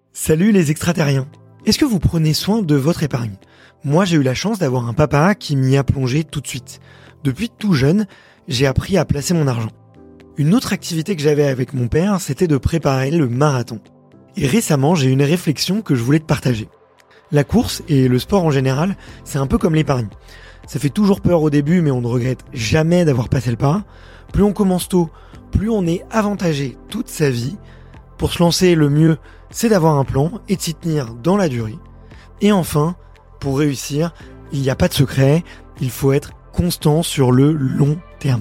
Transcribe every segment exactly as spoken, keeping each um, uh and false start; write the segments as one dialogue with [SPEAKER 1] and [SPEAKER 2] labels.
[SPEAKER 1] Salut les extraterriens. Est-ce que vous prenez soin de votre épargne ? Moi, j'ai eu la chance d'avoir un papa qui m'y a plongé tout de suite. Depuis tout jeune, j'ai appris à placer mon argent. Une autre activité que j'avais avec mon père, c'était de préparer le marathon. Et récemment, j'ai eu une réflexion que je voulais te partager. La course et le sport en général, c'est un peu comme l'épargne. Ça fait toujours peur au début, mais on ne regrette jamais d'avoir passé le pas. Plus on commence tôt, plus on est avantagé toute sa vie. Pour se lancer, le mieux, c'est d'avoir un plan et de s'y tenir dans la durée. Et enfin, pour réussir, il n'y a pas de secret, il faut être constant sur le long terme.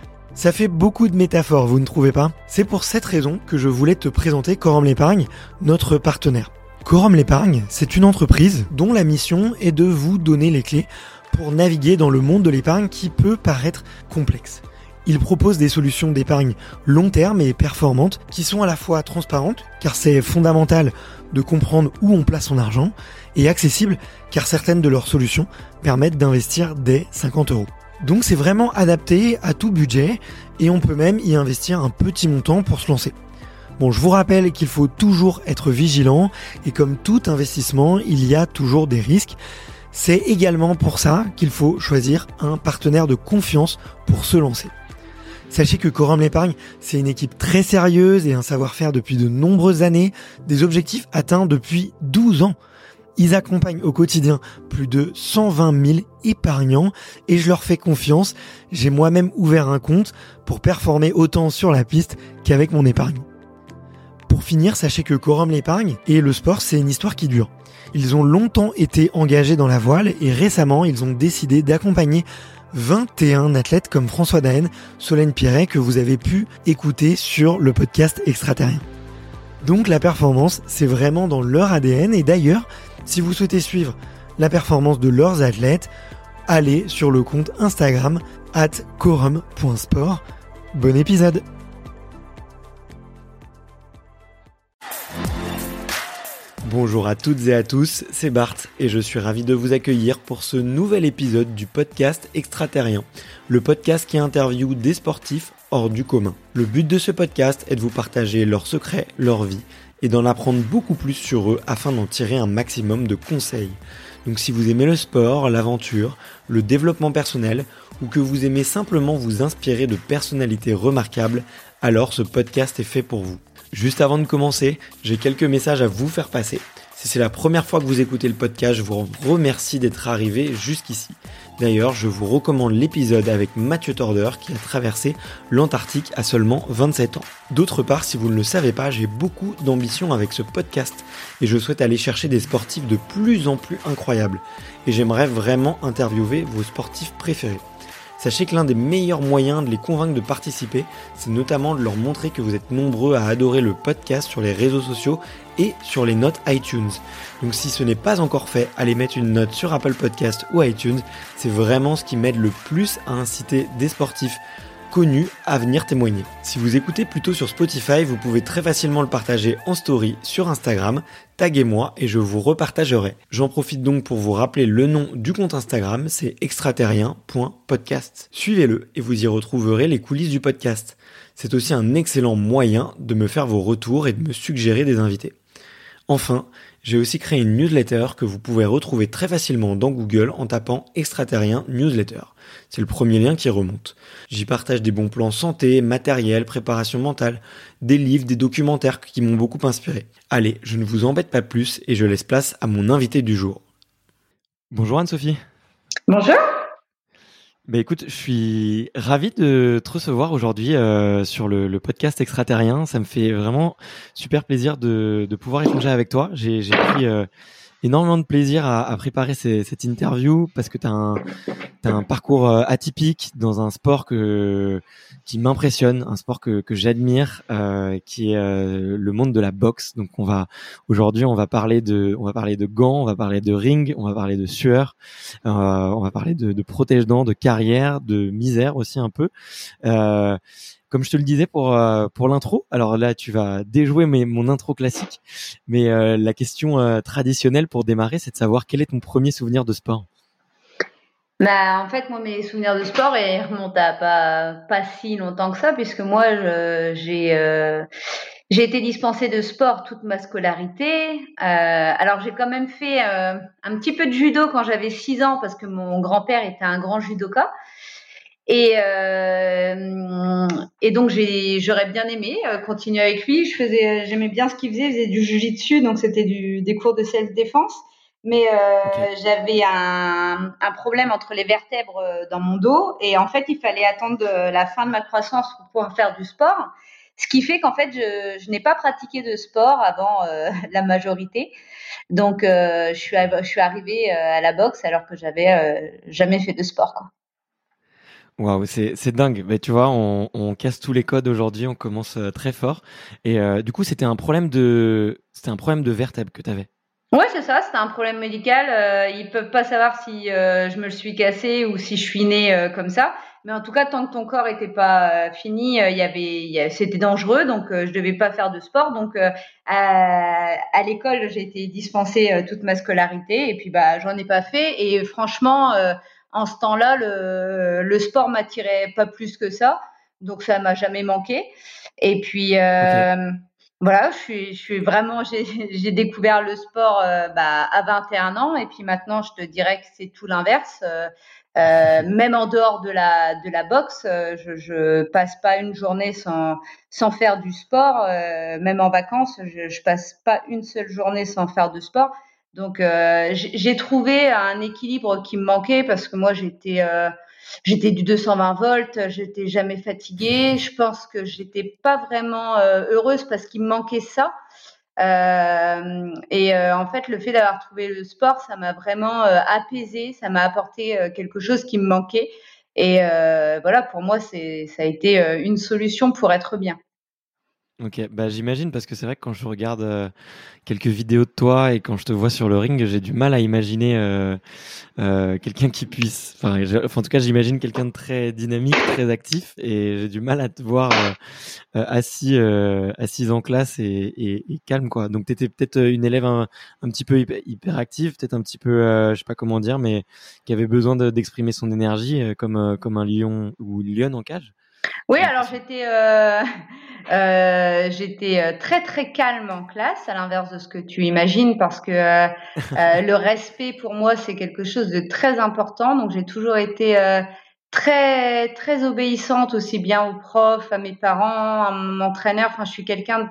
[SPEAKER 1] Ça fait beaucoup de métaphores, vous ne trouvez pas ? C'est pour cette raison que je voulais te présenter Quorum l'Épargne, notre partenaire. Quorum l'Épargne, c'est une entreprise dont la mission est de vous donner les clés pour naviguer dans le monde de l'épargne qui peut paraître complexe. Il propose des solutions d'épargne long terme et performantes qui sont à la fois transparentes, car c'est fondamental de comprendre où on place son argent, et accessibles, car certaines de leurs solutions permettent d'investir dès cinquante euros. Donc c'est vraiment adapté à tout budget, et on peut même y investir un petit montant pour se lancer. Bon, je vous rappelle qu'il faut toujours être vigilant, et comme tout investissement, il y a toujours des risques. C'est également pour ça qu'il faut choisir un partenaire de confiance pour se lancer. Sachez que Quorum l'Épargne, c'est une équipe très sérieuse et un savoir-faire depuis de nombreuses années, des objectifs atteints depuis douze ans. Ils accompagnent au quotidien plus de cent vingt mille épargnants et je leur fais confiance. J'ai moi-même ouvert un compte pour performer autant sur la piste qu'avec mon épargne. Pour finir, sachez que Quorum l'Épargne et le sport, c'est une histoire qui dure. Ils ont longtemps été engagés dans la voile et récemment, ils ont décidé d'accompagner vingt et un athlètes comme François Daen, Solène Piret que vous avez pu écouter sur le podcast Extraterrien. Donc la performance, c'est vraiment dans leur A D N et d'ailleurs, si vous souhaitez suivre la performance de leurs athlètes, allez sur le compte Instagram arobase quorum point sport. Bon épisode. Bonjour à toutes et à tous, c'est Bart et je suis ravi de vous accueillir pour ce nouvel épisode du podcast Extraterrien, le podcast qui interviewe des sportifs hors du commun. Le but de ce podcast est de vous partager leurs secrets, leur vie et d'en apprendre beaucoup plus sur eux afin d'en tirer un maximum de conseils. Donc si vous aimez le sport, l'aventure, le développement personnel ou que vous aimez simplement vous inspirer de personnalités remarquables, alors ce podcast est fait pour vous. Juste avant de commencer, j'ai quelques messages à vous faire passer. Si c'est la première fois que vous écoutez le podcast, je vous remercie d'être arrivé jusqu'ici. D'ailleurs, je vous recommande l'épisode avec Mathieu Torder qui a traversé l'Antarctique à seulement vingt-sept ans. D'autre part, si vous ne le savez pas, j'ai beaucoup d'ambition avec ce podcast et je souhaite aller chercher des sportifs de plus en plus incroyables. Et j'aimerais vraiment interviewer vos sportifs préférés. Sachez que l'un des meilleurs moyens de les convaincre de participer, c'est notamment de leur montrer que vous êtes nombreux à adorer le podcast sur les réseaux sociaux et sur les notes iTunes. Donc si ce n'est pas encore fait, allez mettre une note sur Apple Podcast ou iTunes. C'est vraiment ce qui m'aide le plus à inciter des sportifs connus à venir témoigner. Si vous écoutez plutôt sur Spotify, vous pouvez très facilement le partager en story sur Instagram, taguez-moi et je vous repartagerai. J'en profite donc pour vous rappeler le nom du compte Instagram, c'est extraterrien point podcast. Suivez-le et vous y retrouverez les coulisses du podcast. C'est aussi un excellent moyen de me faire vos retours et de me suggérer des invités. Enfin, j'ai aussi créé une newsletter que vous pouvez retrouver très facilement dans Google en tapant Extraterrien Newsletter. C'est le premier lien qui remonte. J'y partage des bons plans santé, matériel, préparation mentale, des livres, des documentaires qui m'ont beaucoup inspiré. Allez, je ne vous embête pas plus et je laisse place à mon invité du jour. Bonjour Anne-Sophie.
[SPEAKER 2] Bonjour.
[SPEAKER 1] Bah écoute, je suis ravi de te recevoir aujourd'hui euh, sur le, le podcast Extraterrien. Ça me fait vraiment super plaisir de, de pouvoir échanger avec toi. J'ai, j'ai pris euh, énormément de plaisir à, à préparer ces, cette interview parce que tu as un, t'as un parcours euh, atypique dans un sport que, qui m'impressionne, un sport que, que j'admire, euh, qui est euh, le monde de la boxe. Donc on va aujourd'hui on va parler de on va parler de gants, on va parler de ring, on va parler de sueur, euh, on va parler de, de protège-dents, de carrière, de misère aussi un peu. Euh, Comme je te le disais pour euh, pour l'intro, alors là tu vas déjouer mes, mon intro classique, mais euh, la question euh, traditionnelle pour démarrer, c'est de savoir quel est ton premier souvenir de sport.
[SPEAKER 2] Bah, en fait, moi, mes souvenirs de sport, ils remontent à pas, pas si longtemps que ça, puisque moi, je, j'ai, euh, J'ai été dispensée de sport toute ma scolarité. Euh, alors j'ai quand même fait euh, un petit peu de judo quand j'avais six ans parce que mon grand-père était un grand judoka. Et, euh, et donc j'ai, j'aurais bien aimé euh, continuer avec lui. Je faisais, j'aimais bien ce qu'il faisait. Il faisait du jiu-jitsu, donc c'était du, des cours de self-défense. Mais
[SPEAKER 3] Ok.
[SPEAKER 2] euh, j'avais un, un problème entre les vertèbres euh, dans mon dos, et en fait il fallait attendre de la fin de ma croissance pour pouvoir faire du sport. Ce qui fait qu'en fait je, je n'ai pas pratiqué de sport avant euh, la majorité. Donc euh, je suis, je suis arrivée euh, à la boxe alors que j'avais euh, jamais fait de sport, quoi.
[SPEAKER 3] Waouh, c'est c'est dingue. Mais tu vois, on, on casse tous les codes aujourd'hui, on commence euh, très fort. Et euh, du coup, c'était un problème de c'était un problème de vertèbre que tu avais.
[SPEAKER 2] Ouais, c'est ça, c'était un problème médical. Euh, ils peuvent pas savoir si euh, je me le suis cassé ou si je suis née euh, comme ça. Mais en tout cas, tant que ton corps était pas euh, fini, euh, il y avait, il y a- c'était dangereux, donc euh, je devais pas faire de sport. Donc euh, à, à l'école, j'ai été dispensée euh, toute ma scolarité, et puis bah j'en ai pas fait. Et franchement, euh, en ce temps-là, le, le sport m'attirait pas plus que ça, donc ça m'a jamais manqué. Et puis
[SPEAKER 3] Ok.
[SPEAKER 2] euh, voilà, je suis, je suis vraiment, j'ai, j'ai découvert le sport euh, bah, à vingt et un ans, et puis maintenant, je te dirais que c'est tout l'inverse. Euh, euh, même en dehors de la de la boxe, euh, je, je passe pas une journée sans sans faire du sport. Euh, même en vacances, je, je passe pas une seule journée sans faire de sport. Donc, euh, j'ai, j'ai trouvé un équilibre qui me manquait parce que moi, j'étais euh, J'étais du deux cent vingt volts, j'étais jamais fatiguée. Je pense que j'étais pas vraiment euh, heureuse parce qu'il me manquait ça. Euh, et euh, en fait, le fait d'avoir trouvé le sport, ça m'a vraiment euh, apaisée, ça m'a apporté euh, quelque chose qui me manquait. Et euh, voilà, pour moi, c'est, ça a été euh, une solution pour être bien.
[SPEAKER 3] Ok, bah j'imagine parce que c'est vrai que quand je regarde euh, quelques vidéos de toi et quand je te vois sur le ring, j'ai du mal à imaginer euh, euh, quelqu'un qui puisse. Enfin, je- enfin, en tout cas, j'imagine quelqu'un de très dynamique, très actif, et j'ai du mal à te voir euh, euh, assis, euh, assise en classe et, et, et calme quoi. Donc t'étais peut-être euh, une élève un, un petit peu hyper, hyperactive, peut-être un petit peu, euh, je sais pas comment dire, mais qui avait besoin de- d'exprimer son énergie euh, comme euh, comme un lion ou une lionne en cage.
[SPEAKER 2] Oui,
[SPEAKER 3] J'ai
[SPEAKER 2] alors
[SPEAKER 3] l'impression.
[SPEAKER 2] j'étais euh, euh, j'étais euh, très très calme en classe, à l'inverse de ce que tu imagines, parce que euh, euh, le respect pour moi c'est quelque chose de très important. Donc j'ai toujours été euh, très très obéissante, aussi bien aux profs, à mes parents, à mon entraîneur. Enfin, je suis quelqu'un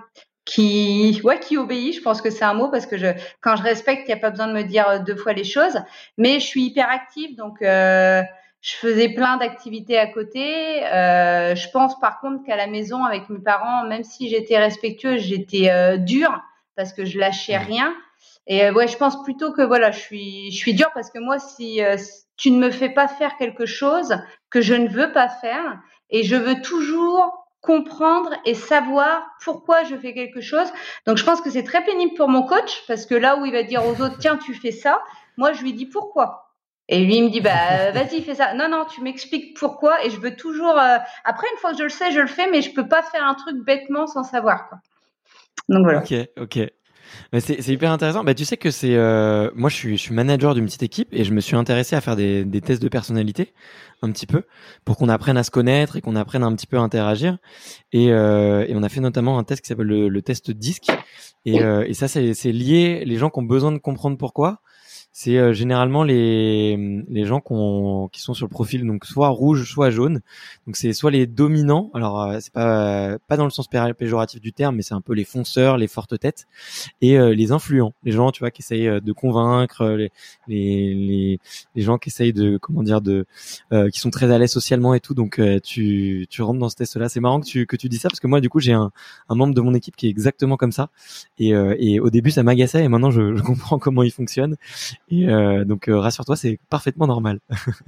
[SPEAKER 2] qui ouais qui obéit. Je pense que c'est un mot parce que je quand je respecte, il n'y a pas besoin de me dire euh, deux fois les choses. Mais je suis hyper active, donc euh, je faisais plein d'activités à côté. Euh, je pense par contre qu'à la maison avec mes parents, même si j'étais respectueuse, j'étais euh, dure parce que je lâchais
[SPEAKER 3] Ouais.
[SPEAKER 2] rien. Et euh, ouais, je pense plutôt que voilà, je suis je suis dure parce que moi, si, euh, si tu ne me fais pas faire quelque chose que je ne veux pas faire, et je veux toujours comprendre et savoir pourquoi je fais quelque chose. Donc je pense que c'est très pénible pour mon coach parce que là où il va dire aux autres tiens tu fais ça, moi je lui dis pourquoi. Et lui, il me dit, bah, vas-y, fais ça. Non, non, tu m'expliques pourquoi. Et je veux toujours. euh, Après, une fois que je le sais, je le fais, mais je peux pas faire un truc bêtement sans savoir, quoi. Donc voilà.
[SPEAKER 3] Ok, ok. Mais c'est c'est hyper intéressant. Bah tu sais que c'est euh, moi je suis je suis manager d'une petite équipe et je me suis intéressé à faire des des tests de personnalité un petit peu pour qu'on apprenne à se connaître et qu'on apprenne un petit peu à interagir et euh, et on a fait notamment un test qui s'appelle le, le test DISC et euh, et ça c'est c'est lié les gens qui ont besoin de comprendre pourquoi. C'est euh, généralement les les gens qu'on qui sont sur le profil donc soit rouge soit jaune. Donc c'est soit les dominants. Alors euh, c'est pas pas dans le sens pé- péjoratif du terme mais c'est un peu les fonceurs, les fortes têtes et euh, les influents, les gens tu vois qui essayent euh, de convaincre, euh, les les les, les gens qui essayent de comment dire de euh, qui sont très à l'aise socialement et tout. Donc euh, tu tu rentres dans ce test là. C'est marrant que tu que tu dis ça parce que moi du coup j'ai un un membre de mon équipe qui est exactement comme ça et euh, et au début ça m'agaçait et maintenant je, je comprends comment il fonctionne et euh, donc euh, rassure-toi c'est parfaitement normal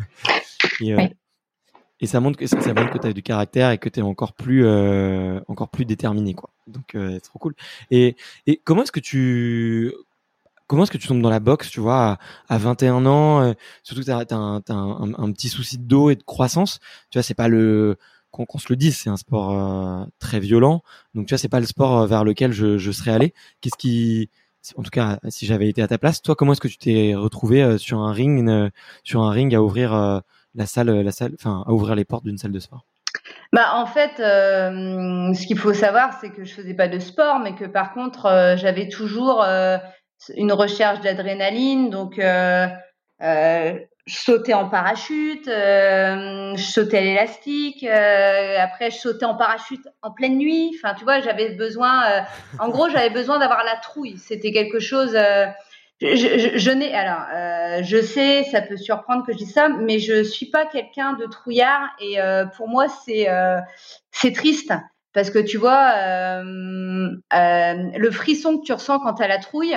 [SPEAKER 3] et euh,
[SPEAKER 2] Oui.
[SPEAKER 3] et ça montre que ça, ça montre que tu as du caractère et que tu es encore plus euh, encore plus déterminé quoi. Donc euh, c'est trop cool. Et et comment est-ce que tu comment est-ce que tu tombes dans la boxe, tu vois, à, à vingt et un ans, euh, surtout que t'as, t'as, un, t'as un, un petit souci de dos et de croissance, tu vois, c'est pas le qu'on, qu'on se le dise, c'est un sport euh, très violent, donc tu vois, c'est pas le sport euh, vers lequel je, je serais allé. Qu'est-ce qui, en tout cas, si j'avais été à ta place, toi, comment est-ce que tu t'es retrouvé euh, sur un ring, une- sur un ring à ouvrir euh, la salle, la salle, enfin, à ouvrir les portes d'une salle de sport?
[SPEAKER 2] Bah, en fait, euh, ce qu'il faut savoir, c'est que je faisais pas de sport, mais que par contre, euh, j'avais toujours euh, une recherche d'adrénaline. Donc, euh, euh, je sautais en parachute, euh, je sautais à l'élastique. Euh, après, je sautais en parachute en pleine nuit. Enfin, tu vois, j'avais besoin. Euh, en gros, j'avais besoin d'avoir la trouille. C'était quelque chose. Euh, je, je, je n'ai alors, euh, je sais, ça peut surprendre que je dise ça, mais je suis pas quelqu'un de trouillard et euh, pour moi c'est euh, c'est triste parce que tu vois euh, euh, le frisson que tu ressens quand tu as la trouille,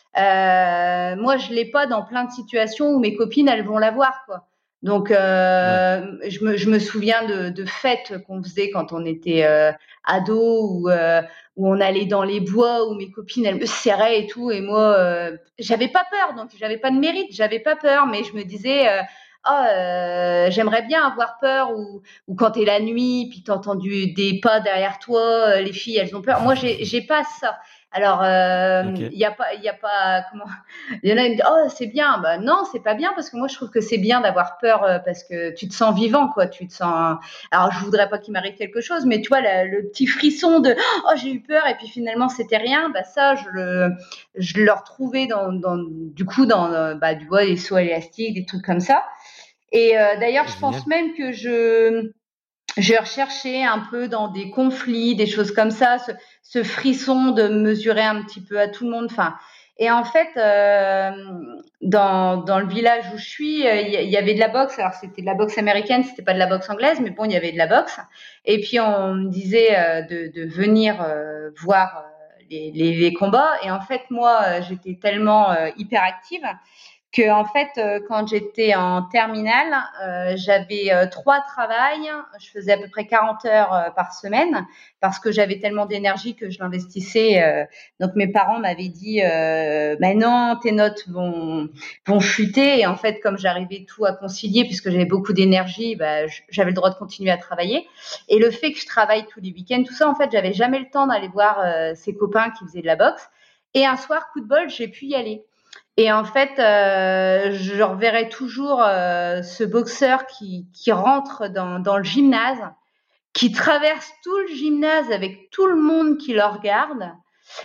[SPEAKER 2] euh, moi je l'ai pas dans plein de situations où mes copines elles vont l'avoir quoi. Donc
[SPEAKER 3] Ouais.
[SPEAKER 2] euh, je me je me souviens de, de fêtes qu'on faisait quand on était euh, ado ou euh, où on allait dans les bois où mes copines elles me serraient et tout et moi euh, j'avais pas peur donc j'avais pas de mérite j'avais pas peur mais je me disais euh, oh euh, j'aimerais bien avoir peur ou ou quand t'es la nuit puis t'entends du, des pas derrière toi euh, les filles elles ont peur moi j'ai j'ai pas ça alors il euh,
[SPEAKER 3] Ok.
[SPEAKER 2] y a pas il y a pas comment il y en a qui me disent oh c'est bien bah non c'est pas bien parce que moi je trouve que c'est bien d'avoir peur euh, parce que tu te sens vivant quoi tu te sens alors je voudrais pas qu'il m'arrive quelque chose mais tu vois la, le petit frisson de oh j'ai eu peur et puis finalement c'était rien bah ça je le je le retrouvais dans, dans du coup dans euh, bah du vois les sauts élastiques des trucs comme ça et euh, d'ailleurs je pense
[SPEAKER 3] Génial.
[SPEAKER 2] même que je je recherchais un peu dans des conflits des choses comme ça ce, ce frisson de mesurer un petit peu à tout le monde enfin et en fait euh, dans dans le village où je suis il euh, y, y avait de la boxe alors c'était de la boxe américaine c'était pas de la boxe anglaise mais bon il y avait de la boxe et puis on me disait euh, de, de venir euh, voir euh, les, les, les combats et en fait moi euh, j'étais tellement euh, hyperactive que en fait euh, quand j'étais en terminale euh, j'avais euh, trois travails je faisais à peu près quarante heures euh, par semaine parce que j'avais tellement d'énergie que je l'investissais euh, donc mes parents m'avaient dit euh, bah non tes notes vont vont chuter et en fait comme j'arrivais tout à concilier puisque j'avais beaucoup d'énergie bah, j'avais le droit de continuer à travailler et le fait que je travaille tous les week-ends tout ça en fait j'avais jamais le temps d'aller voir euh, ces copains qui faisaient de la boxe et un soir coup de bol j'ai pu y aller et en fait, euh, je reverrai toujours euh, ce boxeur qui, qui rentre dans, dans le gymnase, qui traverse tout le gymnase avec tout le monde qui le regarde.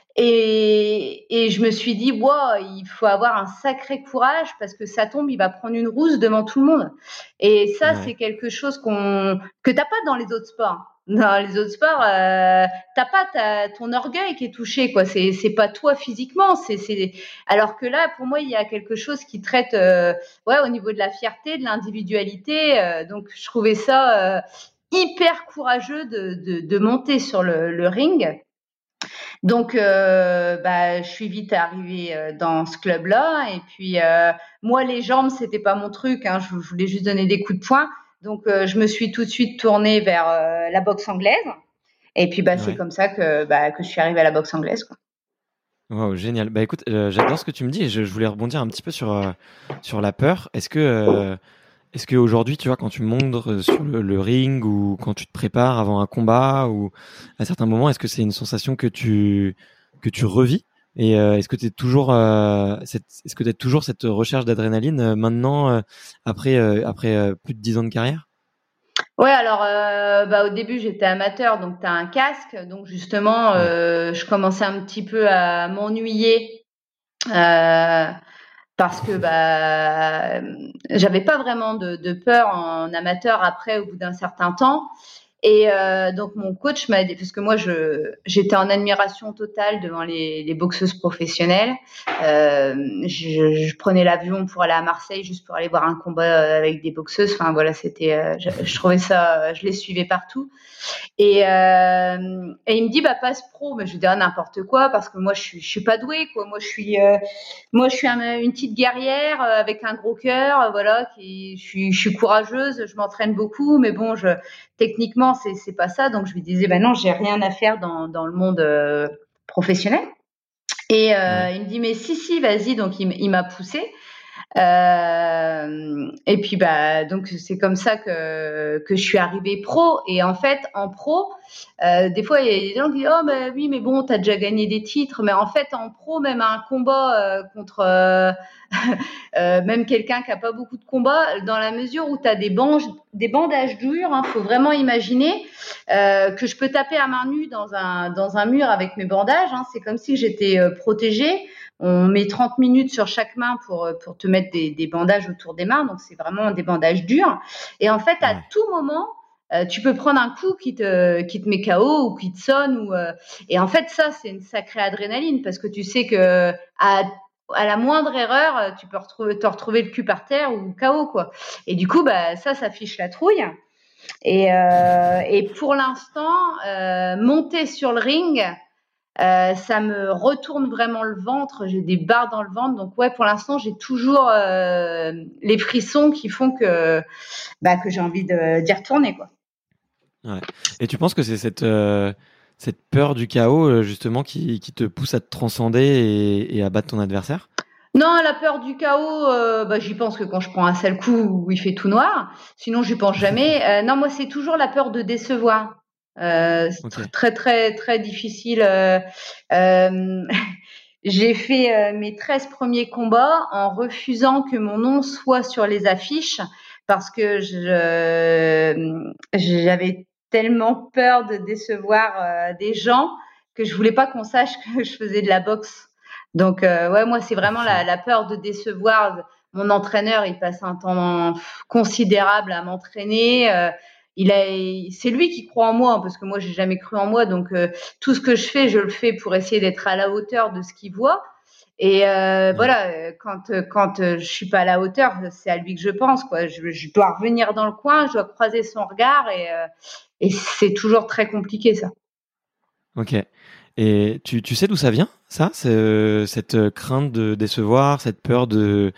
[SPEAKER 2] Et, et je me suis dit, wow, il faut avoir un sacré courage parce que ça tombe, il va prendre une rousse devant tout le monde. Et ça, c'est
[SPEAKER 3] Ouais.
[SPEAKER 2] quelque chose qu'on que t'as pas dans les autres sports. Dans les autres sports, euh, t'as pas ta, ton orgueil qui est touché, quoi. C'est c'est pas toi physiquement, c'est c'est. Alors que là, pour moi, il y a quelque chose qui traite, euh, ouais, au niveau de la fierté, de l'individualité. Euh, donc, je trouvais ça euh, hyper courageux de, de de monter sur le, le ring. Donc, euh, bah, je suis vite arrivée euh, dans ce club-là. Et puis, euh, moi, les jambes, c'était pas mon truc. Hein, je, je voulais juste donner des coups de poing. Donc, euh, je me suis tout de suite tournée vers euh, la boxe anglaise. Et puis, bah, c'est
[SPEAKER 3] Ouais.
[SPEAKER 2] comme ça que, bah, que je suis arrivée à la boxe anglaise, quoi.
[SPEAKER 3] Wow, génial. Bah écoute, euh, j'adore ce que tu me dis et je, je voulais rebondir un petit peu sur euh, sur la peur. Est-ce que euh, est-ce que aujourd'hui, tu vois, quand tu montes euh, sur le, le ring ou quand tu te prépares avant un combat ou à certains moments, est-ce que c'est une sensation que tu que tu revis et euh, est-ce que tu es toujours euh, cette, est-ce que tu as toujours cette recherche d'adrénaline euh, maintenant euh, après euh, après euh, plus de dix ans de carrière?
[SPEAKER 2] Ouais, alors, euh, bah, au début, j'étais amateur, donc tu as un casque. Donc, justement,
[SPEAKER 3] Ouais.
[SPEAKER 2] euh, je commençais un petit peu à m'ennuyer. Euh, parce que bah j'avais pas vraiment de, de peur en amateur après au bout d'un certain temps et euh, donc mon coach m'a dit parce que moi je j'étais en admiration totale devant les, les boxeuses professionnelles euh, je, je prenais l'avion pour aller à Marseille juste pour aller voir un combat avec des boxeuses enfin voilà c'était euh, je, je trouvais ça je les suivais partout et, euh, et il me dit bah passe pro mais je lui dis ah, n'importe quoi parce que moi je suis je suis pas douée quoi moi je suis euh, moi, je suis un, une petite guerrière euh, avec un gros cœur, euh, voilà. Qui, je suis, je suis courageuse, je m'entraîne beaucoup, mais bon, je, techniquement, c'est, c'est pas ça. Donc, je lui disais, ben non, j'ai rien à faire dans, dans le monde euh, professionnel. Et euh,
[SPEAKER 3] Ouais.
[SPEAKER 2] il me dit, mais si, si, vas-y. Donc, il, il m'a poussée. Euh, et puis bah donc c'est comme ça que que je suis arrivée pro. Et en fait en pro, euh, des fois il y a des gens qui disent oh mais oui mais bon t'as déjà gagné des titres, mais en fait en pro même un combat euh, contre euh, euh, même quelqu'un qui a pas beaucoup de combats, dans la mesure où t'as des bandages des bandages durs, hein, faut vraiment imaginer euh, que je peux taper à main nue dans un dans un mur avec mes bandages, hein, c'est comme si j'étais euh, protégée. On met trente minutes sur chaque main pour, pour te mettre des, des bandages autour des mains. Donc, c'est vraiment des bandages durs. Et en fait, à
[SPEAKER 3] Ouais.
[SPEAKER 2] tout moment, euh, tu peux prendre un coup qui te, qui te met K O ou qui te sonne. Ou, euh, et en fait, ça, c'est une sacrée adrénaline parce que tu sais que à, à la moindre erreur, tu peux retrouver, te retrouver le cul par terre ou K O, quoi. Et du coup, bah, ça, ça fiche la trouille. Et, euh, et pour l'instant, euh, monter sur le ring, Euh, ça me retourne vraiment le ventre, j'ai des barres dans le ventre, donc ouais, pour l'instant j'ai toujours euh, les frissons qui font que bah, que j'ai envie de, d'y retourner, quoi.
[SPEAKER 3] Ouais. Et tu penses que c'est cette euh, cette peur du chaos euh, justement qui qui te pousse à te transcender et, et à battre ton adversaire?
[SPEAKER 2] Non, la peur du chaos, euh, bah, j'y pense que quand je prends un seul coup où il fait tout noir, sinon j'y pense jamais. Euh, non, moi c'est toujours la peur de décevoir. Euh, c'est
[SPEAKER 3] Ok.
[SPEAKER 2] tr- très très très difficile. Euh, euh, J'ai fait euh, mes treize premiers combats en refusant que mon nom soit sur les affiches parce que je, j'avais tellement peur de décevoir euh, des gens que je voulais pas qu'on sache que je faisais de la boxe. Donc euh, ouais, moi c'est vraiment la, la peur de décevoir. Mon entraîneur, il passe un temps considérable à m'entraîner. Euh, il a, c'est lui qui croit en moi, hein, parce que moi j'ai jamais cru en moi. Donc euh, tout ce que je fais, je le fais pour essayer d'être à la hauteur de ce qu'il voit. Et euh,
[SPEAKER 3] Ouais.
[SPEAKER 2] voilà, quand quand je suis pas à la hauteur, c'est à lui que je pense, quoi. Je, je dois revenir dans le coin, je dois croiser son regard, et euh, et c'est toujours très compliqué, ça.
[SPEAKER 3] Ok. Et tu tu sais d'où ça vient ça, c'est, cette crainte de décevoir, cette peur de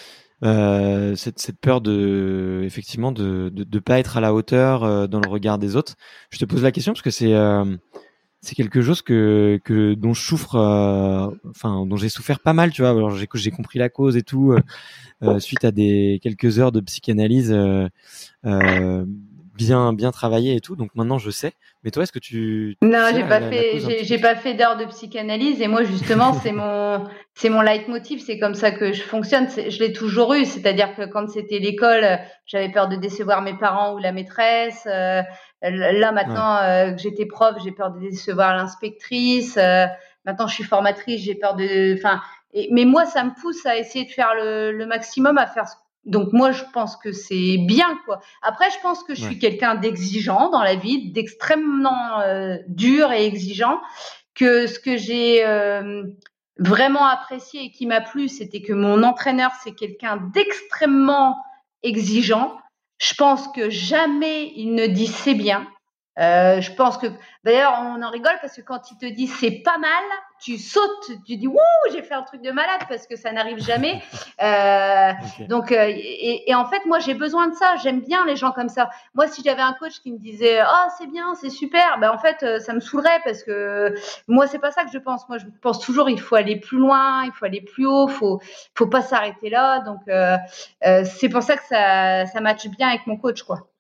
[SPEAKER 3] euh, cette cette peur de effectivement de de, de pas être à la hauteur euh, dans le regard des autres. Je te pose la question parce que c'est euh, c'est quelque chose que que dont je souffre, euh, enfin dont j'ai souffert pas mal, tu vois. Alors j'ai j'ai compris la cause et tout euh, euh, suite à des quelques heures de psychanalyse euh, euh, bien bien travaillées et tout. Donc maintenant je sais. Mais toi, est-ce que tu tu
[SPEAKER 2] Non,
[SPEAKER 3] sais
[SPEAKER 2] j'ai
[SPEAKER 3] la,
[SPEAKER 2] pas
[SPEAKER 3] la, la
[SPEAKER 2] fait,
[SPEAKER 3] cause un
[SPEAKER 2] j'ai,
[SPEAKER 3] petit peu?
[SPEAKER 2] j'ai pas fait d'heures de psychanalyse, et moi justement, c'est mon, c'est mon leitmotiv, c'est comme ça que je fonctionne. C'est- je l'ai toujours eu, c'est-à-dire que quand c'était l'école, euh, j'avais peur de décevoir mes parents ou la maîtresse. Euh, là
[SPEAKER 3] Ouais.
[SPEAKER 2] maintenant euh, que j'étais prof, j'ai peur de décevoir l'inspectrice. Euh, maintenant, je suis formatrice, j'ai peur de, enfin, et- mais moi, ça me pousse à essayer de faire le, le maximum, à faire. ce- Donc moi, je pense que c'est bien, quoi. Après, je pense que je suis
[SPEAKER 3] Ouais.
[SPEAKER 2] quelqu'un d'exigeant dans la vie, d'extrêmement euh, dur et exigeant. Que ce que j'ai euh, vraiment apprécié et qui m'a plu, c'était que mon entraîneur, c'est quelqu'un d'extrêmement exigeant. Je pense que jamais il ne dit c'est bien. Euh, je pense que, d'ailleurs, on en rigole parce que quand il te dit c'est pas mal, tu sautes, tu dis wouh, j'ai fait un truc de malade, parce que ça n'arrive jamais. Euh,
[SPEAKER 3] Ok.
[SPEAKER 2] donc, euh, et, et en fait, moi, j'ai besoin de ça. J'aime bien les gens comme ça. Moi, si j'avais un coach qui me disait ah oh, c'est bien, c'est super, ben en fait, euh, ça me saoulerait, parce que moi, c'est pas ça que je pense. Moi, je pense toujours il faut aller plus loin, il faut aller plus haut, faut faut pas s'arrêter là. Donc, euh, euh, c'est pour ça que ça ça matche bien avec mon coach, quoi.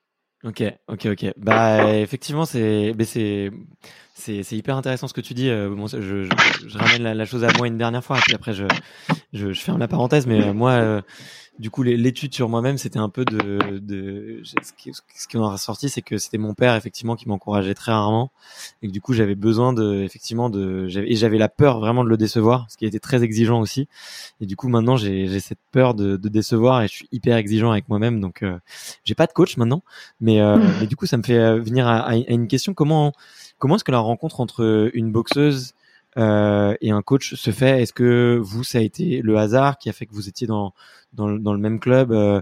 [SPEAKER 3] Ok, ok, ok. Bah effectivement, c'est, mais c'est, c'est, c'est hyper intéressant ce que tu dis. Euh, bon, je, je, je ramène la, la chose à moi une dernière fois, et puis après je, je, je ferme la parenthèse. Mais euh, moi, euh, du coup, les- l'étude sur moi-même, c'était un peu de, de, ce qui, ce qui en a ressorti, c'est que c'était mon père effectivement qui m'encourageait très rarement, et que du coup, j'avais besoin de, effectivement, de, j'avais, et j'avais la peur vraiment de le décevoir, ce qui était très exigeant aussi. Et du coup, maintenant, j'ai, j'ai cette peur de, de décevoir, et je suis hyper exigeant avec moi-même. Donc, euh, j'ai pas de coach maintenant. Mais, euh, mais du coup, ça me fait euh, venir à, à une question. Comment, comment est-ce que la rencontre entre une boxeuse euh, et un coach se fait? Est-ce que vous, ça a été le hasard qui a fait que vous étiez dans, dans, le, dans le même club euh,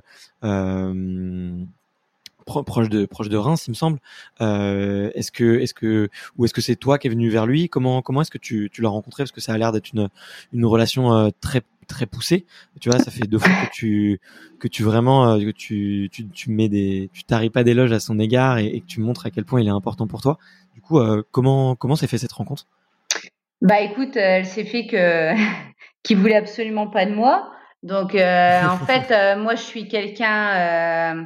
[SPEAKER 3] euh, pro, proche de proche de Reims, il me semble. Euh, est-ce que, est-ce que, ou est-ce que c'est toi qui es venu vers lui? Comment, comment est-ce que tu, tu l'as rencontré? Parce que ça a l'air d'être une, une relation euh, très très poussée. Tu vois, ça fait deux fois que tu que tu vraiment euh, que tu tu tu mets des tu taries pas d'éloges à son égard, et, et que tu montres à quel point il est important pour toi. Du coup, euh, comment comment s'est fait cette rencontre?
[SPEAKER 2] Bah écoute, euh, elle s'est fait que qu'il voulait absolument pas de moi. Donc, euh, en fait, euh, moi, je suis quelqu'un, euh,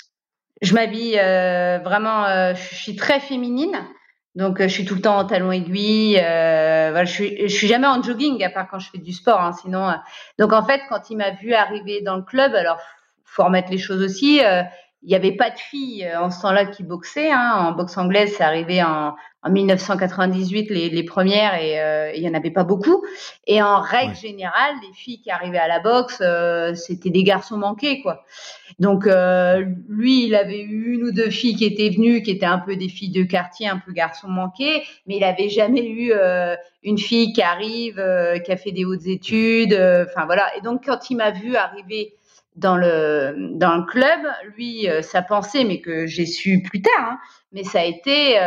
[SPEAKER 2] je m'habille euh, vraiment, euh, je suis très féminine. Donc, euh, je suis tout le temps en talons aiguilles. Euh, voilà, je suis, je suis jamais en jogging, à part quand je fais du sport. Hein, sinon, euh, donc en fait, quand il m'a vu arriver dans le club, alors faut remettre les choses aussi. Euh, il n'y avait pas de filles euh, en ce temps-là qui boxaient. Hein. En boxe anglaise, c'est arrivé en, en mille neuf cent quatre-vingt-dix-huit les, les premières et euh, il y en avait pas beaucoup. Et en règle
[SPEAKER 3] Ouais.
[SPEAKER 2] générale, les filles qui arrivaient à la boxe, euh, c'était des garçons manqués, quoi. Donc euh, lui, il avait eu une ou deux filles qui étaient venues, qui étaient un peu des filles de quartier, un peu garçons manqués, mais il avait jamais eu euh, une fille qui arrive, euh, qui a fait des hautes études. Enfin euh, voilà. Et donc quand il m'a vu arriver dans le dans le club, lui, euh, sa pensée, mais que j'ai su plus tard, hein, mais ça a été,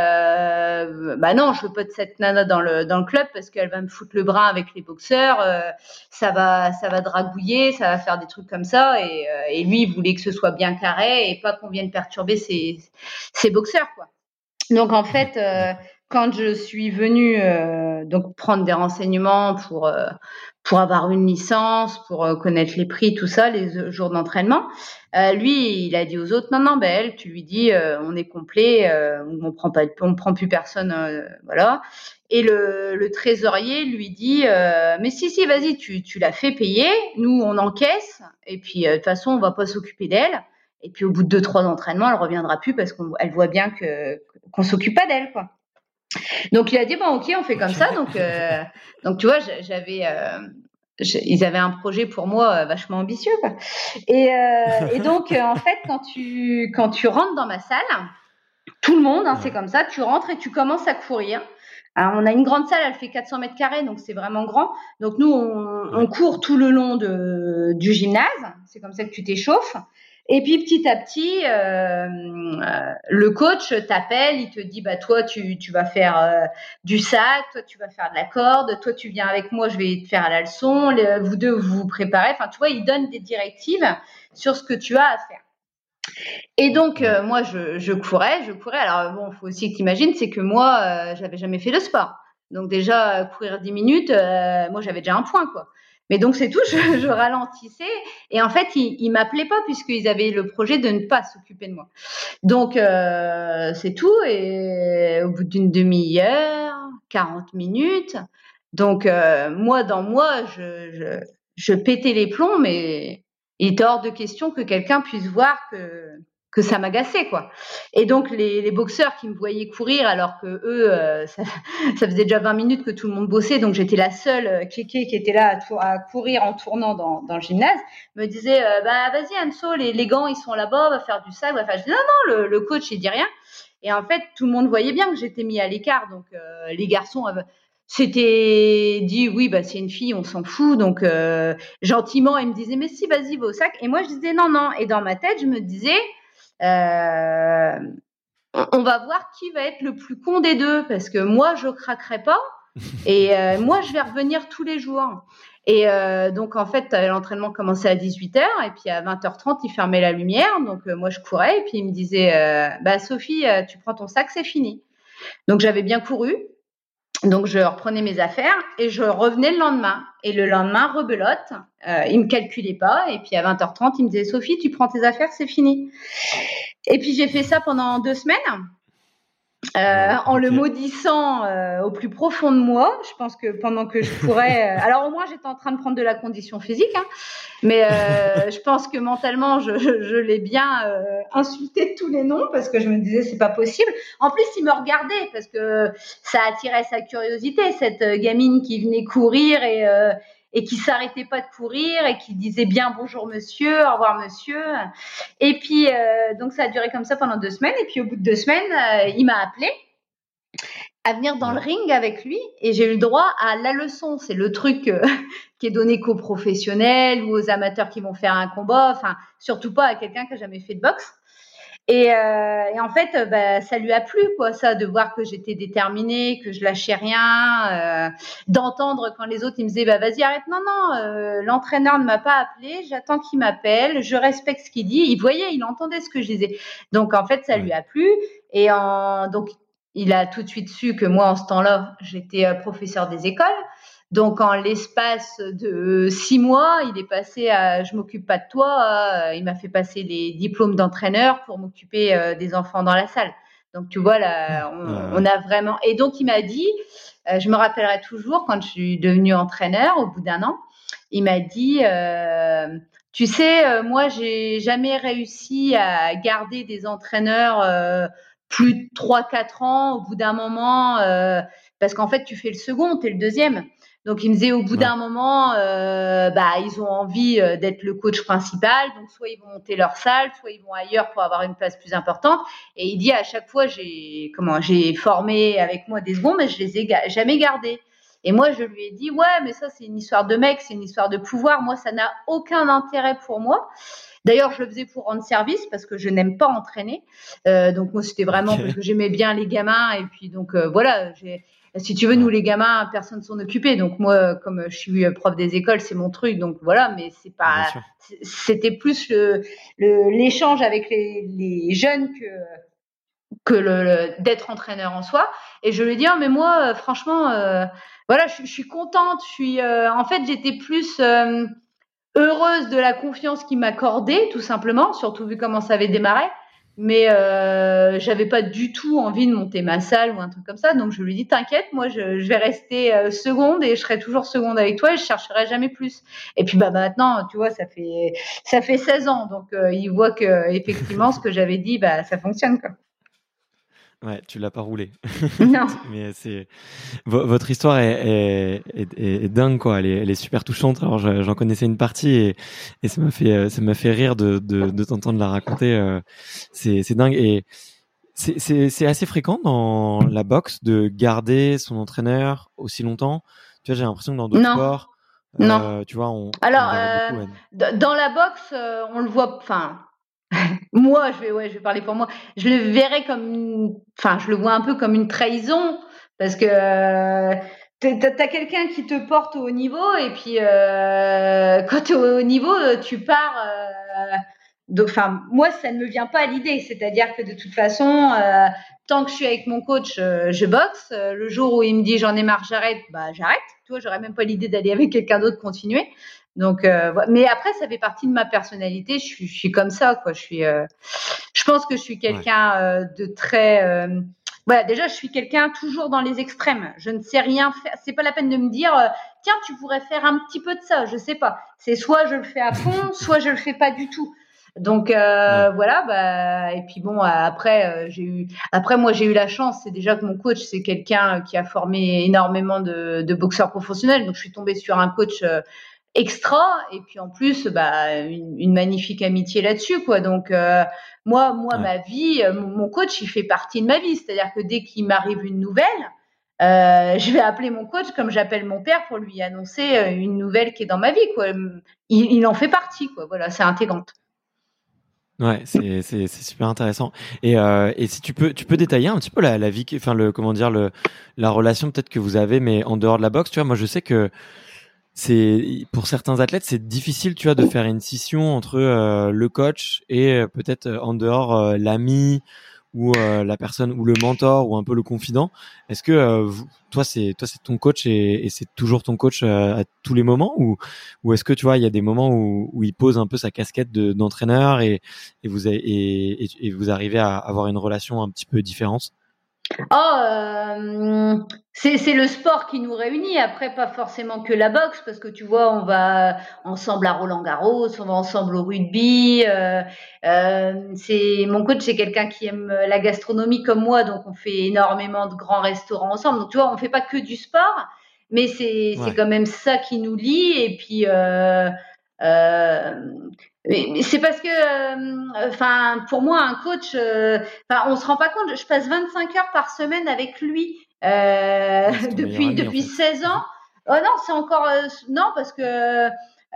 [SPEAKER 2] euh, bah non, je veux pas de cette nana dans le dans le club parce qu'elle va me foutre le bras avec les boxeurs, euh, ça va ça va dragouiller, ça va faire des trucs comme ça, et, euh, et lui il voulait que ce soit bien carré et pas qu'on vienne perturber ses ses boxeurs, quoi. Donc en fait, euh, quand je suis venue euh, donc prendre des renseignements pour euh, pour avoir une licence, pour euh, connaître les prix, tout ça, les jours d'entraînement, euh, lui, il a dit aux autres non non, ben elle, tu lui dis euh, on est complet, euh, on prend pas, on prend plus personne, euh, voilà. Et le, le trésorier lui dit euh, mais si si, vas-y, tu tu l'as fait payer, nous on encaisse et puis euh, de toute façon on va pas s'occuper d'elle. Et puis au bout de deux trois entraînements, elle reviendra plus parce qu'elle voit bien que qu'on s'occupe pas d'elle, quoi. Donc il a dit bon ok, on fait comme ça. Donc euh, donc tu vois, j'avais euh, ils avaient un projet pour moi euh, vachement ambitieux, quoi. Et euh, et donc euh, en fait quand tu quand tu rentres dans ma salle, tout le monde, hein, ouais. C'est comme ça, tu rentres et tu commences à courir. Alors, on a une grande salle, elle fait quatre cents mètres carrés, donc c'est vraiment grand. Donc nous, on, ouais. on court tout le long de, du gymnase. C'est comme ça que tu t'échauffes. Et puis petit à petit, euh, euh, le coach t'appelle, il te dit bah toi tu tu vas faire euh, du sac, toi tu vas faire de la corde, toi tu viens avec moi, je vais te faire à la leçon, les, vous deux vous vous préparez. Enfin tu vois, il donne des directives sur ce que tu as à faire. Et donc euh, moi je je courais, je courais. Alors bon, faut aussi que t'imagines, c'est que moi euh, j'avais jamais fait de sport. Donc déjà courir dix minutes, euh, moi j'avais déjà un point, quoi. Mais donc c'est tout, je, je ralentissais et en fait ils, ils m'appelaient pas puisqu'ils avaient le projet de ne pas s'occuper de moi. Donc euh, c'est tout et au bout d'une demi-heure, quarante minutes, donc euh, moi dans moi je, je je pétais les plombs, mais il était hors de question que quelqu'un puisse voir que que ça m'agaçait, quoi. Et donc les, les boxeurs qui me voyaient courir alors que eux euh, ça, ça faisait déjà vingt minutes que tout le monde bossait, donc j'étais la seule euh, kéké qui était là à, tour, à courir en tournant dans, dans le gymnase, me disaient euh, bah vas-y Anso, les, les gants ils sont là-bas, va faire du sac, va faire. Je dis non non, le, le coach il dit rien. Et en fait tout le monde voyait bien que j'étais mis à l'écart, donc euh, les garçons avaient c'était dit oui bah c'est une fille, on s'en fout, donc euh, gentiment ils me disaient mais si vas-y va au sac, et moi je disais non non, et dans ma tête je me disais euh, on va voir qui va être le plus con des deux, parce que moi je craquerai pas et euh, moi je vais revenir tous les jours. Et euh, donc en fait l'entraînement commençait à dix-huit heures et puis à vingt heures trente il fermait la lumière, donc euh, moi je courais et puis il me disait euh, bah Sophie euh, tu prends ton sac, c'est fini. Donc j'avais bien couru. Donc, je reprenais mes affaires et je revenais le lendemain. Et le lendemain, rebelote, euh, il me calculait pas. Et puis, à vingt heures trente, il me disait, Sophie, tu prends tes affaires, c'est fini. Et puis, j'ai fait ça pendant deux semaines. Euh, en okay. le maudissant euh, au plus profond de moi. Je pense que pendant que je courais, euh... alors au moins j'étais en train de prendre de la condition physique, hein, mais euh, je pense que mentalement je, je, je l'ai bien euh, insulté de tous les noms, parce que je me disais c'est pas possible. En plus il me regardait parce que ça attirait sa curiosité, cette gamine qui venait courir et euh, et qui s'arrêtait pas de courir et qui disait bien bonjour monsieur, au revoir monsieur. Et puis euh, donc ça a duré comme ça pendant deux semaines. Et puis au bout de deux semaines, euh, il m'a appelé à venir dans le ring avec lui et j'ai eu le droit à la leçon. C'est le truc euh, qui est donné qu'aux professionnels ou aux amateurs qui vont faire un combat. Enfin, surtout pas à quelqu'un qui a jamais fait de boxe. Et, euh, et en fait, euh, bah, ça lui a plu, quoi, ça, de voir que j'étais déterminée, que je lâchais rien, euh, d'entendre quand les autres ils me disaient bah vas-y arrête, non non, euh, l'entraîneur ne m'a pas appelé, j'attends qu'il m'appelle, je respecte ce qu'il dit. Il voyait, il entendait ce que je disais. Donc en fait, ça lui a plu et en, donc il a tout de suite su que moi en ce temps-là, j'étais euh, professeur des écoles. Donc, en l'espace de six mois, il est passé à « je m'occupe pas de toi ». À, il m'a fait passer les diplômes d'entraîneur pour m'occuper euh, des enfants dans la salle. Donc, tu vois, là, on,
[SPEAKER 3] Ouais, ouais.
[SPEAKER 2] on a vraiment… Et donc, il m'a dit, euh, je me rappellerai toujours, quand je suis devenue entraîneur, au bout d'un an, il m'a dit… Euh, tu sais, euh, moi, j'ai jamais réussi à garder des entraîneurs euh, plus de trois quatre ans au bout d'un moment, euh, parce qu'en fait, tu fais le second, tu es le deuxième. Donc, il me disait, au bout
[SPEAKER 3] Ouais.
[SPEAKER 2] d'un moment, euh, bah, ils ont envie euh, d'être le coach principal. Donc, soit ils vont monter leur salle, soit ils vont ailleurs pour avoir une place plus importante. Et il dit, à chaque fois, j'ai, comment, j'ai formé avec moi des secondes, mais je les ai ga- jamais gardés. Et moi, je lui ai dit, ouais, mais ça, c'est une histoire de mec, c'est une histoire de pouvoir. Moi, ça n'a aucun intérêt pour moi. D'ailleurs, je le faisais pour rendre service parce que je n'aime pas entraîner. Euh, donc, moi, c'était vraiment
[SPEAKER 3] Ok.
[SPEAKER 2] parce que j'aimais bien les gamins. Et puis, donc, euh, voilà, j'ai, si tu veux,
[SPEAKER 3] Ouais.
[SPEAKER 2] nous, les gamins, personne s'en occupait. Donc, moi, comme je suis prof des écoles, c'est mon truc. Donc, voilà, mais c'est
[SPEAKER 3] Bien
[SPEAKER 2] pas,
[SPEAKER 3] sûr.
[SPEAKER 2] c'était plus le, le, l'échange avec les, les jeunes que, que le, le, d'être entraîneur en soi. Et je lui ai dit, oh, mais moi, euh, franchement, euh, voilà, je, je suis contente. Je suis, euh, en fait, j'étais plus euh, heureuse de la confiance qu'il m'accordait, tout simplement, surtout vu comment ça avait démarré. Mais euh, j'avais pas du tout envie de monter ma salle ou un truc comme ça. Donc, je lui ai dit, t'inquiète, moi, je, je vais rester euh, seconde et je serai toujours seconde avec toi et je chercherai jamais plus. Et puis, bah, maintenant, tu vois, ça fait, ça fait seize ans. Donc, euh, il voit que, effectivement, ce que j'avais dit, bah, ça fonctionne, quoi.
[SPEAKER 3] Ouais, tu l'as pas roulé.
[SPEAKER 2] Non.
[SPEAKER 3] Mais c'est V- votre histoire est, est, est, est- est dingue, quoi. Elle est, elle est super touchante. Alors je- j'en connaissais une partie et, et ça m'a fait euh, ça m'a fait rire de, de, de t'entendre la raconter. euh, C'est c'est dingue et c'est c'est c'est assez fréquent dans la boxe de garder son entraîneur aussi longtemps. Tu vois, j'ai l'impression que dans d'autres
[SPEAKER 2] Non,
[SPEAKER 3] sports,
[SPEAKER 2] non.
[SPEAKER 3] euh, tu vois, on on
[SPEAKER 2] Alors,
[SPEAKER 3] verrait
[SPEAKER 2] euh,
[SPEAKER 3] beaucoup. Ouais.
[SPEAKER 2] d- dans la boxe, euh, on le voit. Enfin, moi, je vais, ouais, je vais parler pour moi. Je le verrais comme, une- enfin, je le vois un peu comme une trahison parce que euh, t'es- t'as, t'as quelqu'un qui te porte au haut niveau et puis euh, quand tu es au haut niveau, euh, tu pars. euh, donc, enfin, moi, ça ne me vient pas à l'idée. C'est-à-dire que de toute façon, euh, tant que je suis avec mon coach, euh, je boxe. Euh, Le jour où il me dit j'en ai marre, j'arrête, bah j'arrête. Tu vois, j'aurais même pas l'idée d'aller avec quelqu'un d'autre continuer. Donc, euh, voilà. Mais après, ça fait partie de ma personnalité. Je suis, je suis comme ça, quoi. Je suis, euh, je pense que je suis
[SPEAKER 3] Ouais.
[SPEAKER 2] quelqu'un euh, de très, euh, voilà. Déjà, je suis quelqu'un toujours dans les extrêmes. Je ne sais rien faire. C'est pas la peine de me dire, euh, tiens, tu pourrais faire un petit peu de ça. Je sais pas. C'est soit je le fais à fond, soit je le fais pas du tout. Donc euh,
[SPEAKER 3] Ouais.
[SPEAKER 2] voilà, bah et puis bon après euh, j'ai eu après moi j'ai eu la chance, c'est déjà que mon coach c'est quelqu'un qui a formé énormément de, de boxeurs professionnels, donc je suis tombée sur un coach euh, extra et puis en plus bah une, une magnifique amitié là-dessus quoi. Donc euh, moi moi
[SPEAKER 3] Ouais.
[SPEAKER 2] ma vie, euh, mon, mon coach il fait partie de ma vie, c'est-à-dire que dès qu'il m'arrive une nouvelle, euh, je vais appeler mon coach comme j'appelle mon père pour lui annoncer euh, une nouvelle qui est dans ma vie quoi. Il, il en fait partie quoi. Voilà, c'est intégrante.
[SPEAKER 3] Ouais, c'est c'est c'est super intéressant. Et euh, et si tu peux tu peux détailler un petit peu la la vie, qui- enfin le comment dire le la relation peut-être que vous avez, mais en dehors de la boxe. Tu vois, moi je sais que c'est pour certains athlètes c'est difficile, tu vois, de faire une scission entre euh, le coach et euh, peut-être euh, en dehors euh, l'ami ou euh, la personne ou le mentor ou un peu le confident. Est-ce que euh, vous- toi c'est toi c'est ton coach et, et c'est toujours ton coach euh, à tous les moments, ou ou est-ce que tu vois il y a des moments où, où il pose un peu sa casquette de, d'entraîneur et et vous avez, et, et, et vous arrivez à avoir une relation un petit peu différente?
[SPEAKER 2] Oh, euh, c'est c'est le sport qui nous réunit. Après, pas forcément que la boxe, parce que tu vois, on va ensemble à Roland-Garros, on va ensemble au rugby. Euh, euh, c'est mon coach, c'est quelqu'un qui aime la gastronomie comme moi, donc on fait énormément de grands restaurants ensemble. Donc tu vois, on fait pas que du sport, mais c'est c'est
[SPEAKER 3] Ouais,
[SPEAKER 2] quand même ça qui nous lie. Et puis euh, euh, mais c'est parce que, euh, enfin, pour moi, un coach, euh, enfin, on se rend pas compte. Je passe vingt-cinq heures par semaine avec lui euh,
[SPEAKER 3] ouais, c'est ton meilleur
[SPEAKER 2] depuis
[SPEAKER 3] ami en
[SPEAKER 2] depuis
[SPEAKER 3] fait.
[SPEAKER 2] seize ans. Oh non, c'est encore euh, non parce que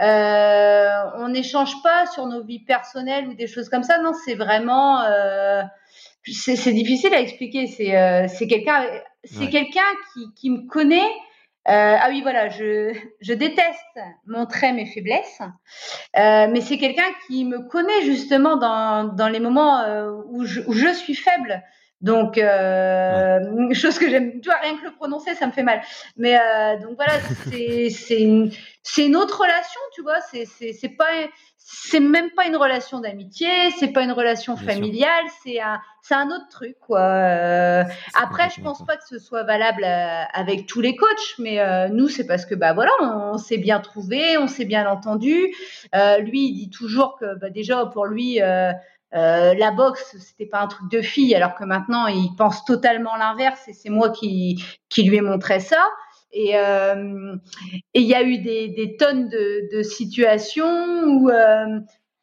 [SPEAKER 2] euh, on n'échange pas sur nos vies personnelles ou des choses comme ça. Non, c'est vraiment, euh, c'est c'est difficile à expliquer. C'est euh, c'est quelqu'un, c'est
[SPEAKER 3] Ouais,
[SPEAKER 2] quelqu'un qui qui me connaît. Euh, ah oui, voilà, je je déteste montrer mes faiblesses. Euh, mais c'est quelqu'un qui me connaît justement dans, dans les moments euh, où, je, où je suis faible. Donc, euh, ouais. chose que j'aime, tu vois, rien que le prononcer, ça me fait mal. Mais euh, donc voilà, c'est c'est une c'est une autre relation, tu vois. C'est c'est c'est pas c'est même pas une relation d'amitié, c'est pas une relation Bien familiale, sûr. c'est un c'est un autre truc, quoi. Euh, après, je pense pas que ce soit valable euh, avec tous les coachs, mais euh, nous, c'est parce que bah voilà, on, on s'est bien trouvé, on s'est bien entendu. Euh, lui, il dit toujours que bah déjà pour lui. Euh, Euh, la boxe, c'était pas un truc de fille, alors que maintenant il pense totalement l'inverse et c'est moi qui qui lui ai montré ça. Et euh, et il y a eu des des tonnes de de situations où, euh,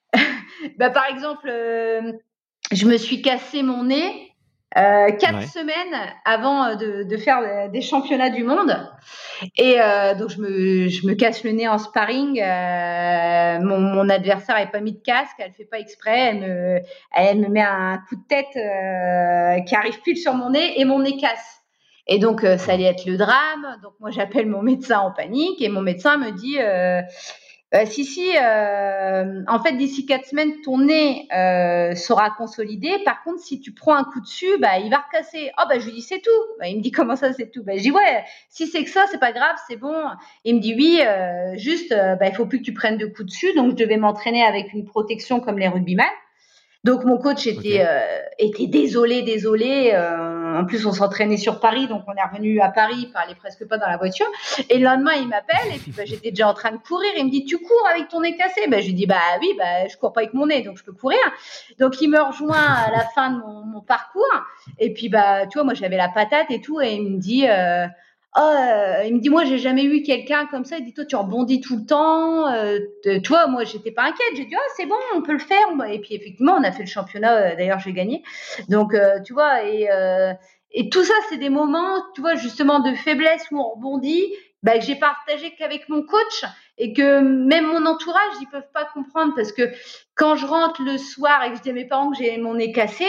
[SPEAKER 2] bah par exemple, euh, je me suis cassé mon nez. Euh, quatre ouais. semaines avant de, de faire des championnats du monde. Et euh, donc, je me, je me casse le nez en sparring. Euh, mon, mon adversaire n'avait pas mis de casque. Elle ne fait pas exprès. Elle me, elle me met un coup de tête euh, qui arrive pile sur mon nez et mon nez casse. Et donc, euh, ça allait être le drame. Donc, moi, j'appelle mon médecin en panique et mon médecin me dit... Euh, Euh, si, si, euh, en fait, d'ici quatre semaines, ton nez euh, sera consolidé. Par contre, si tu prends un coup dessus, bah, il va recasser. Oh, bah, je lui dis, c'est tout. Bah, il me dit, comment ça, c'est tout? Bah, je dis, ouais, si c'est que ça, c'est pas grave, c'est bon. Il me dit, oui, euh, juste, euh, bah, il faut plus que tu prennes de coups dessus. Donc, je devais m'entraîner avec une protection comme les rugbyman. Donc, mon coach était, okay. euh, était désolé, désolé. Euh, en plus, on s'entraînait sur Paris, donc on est revenu à Paris, il parlait presque pas dans la voiture. Et le lendemain, il m'appelle, et puis bah, j'étais déjà en train de courir. Il me dit, tu cours avec ton nez cassé? Bah, je lui dis, bah oui, bah, je cours pas avec mon nez, donc je peux courir. Donc, il me rejoint à la fin de mon, mon parcours. Et puis, bah, tu vois, moi, j'avais la patate et tout, et il me dit... Euh, Oh, euh, il me dit, moi, j'ai jamais eu quelqu'un comme ça. Il dit, toi, tu rebondis tout le temps. Euh, tu vois, moi, j'étais pas inquiète. J'ai dit, oh, c'est bon, on peut le faire. Et puis, effectivement, on a fait le championnat. D'ailleurs, j'ai gagné. Donc, euh, tu vois, et, euh, et tout ça, c'est des moments, tu vois, justement, de faiblesse où on rebondit, bah, que j'ai partagé qu'avec mon coach et que même mon entourage, ils peuvent pas comprendre parce que quand je rentre le soir et que je dis à mes parents que j'ai mon nez cassé,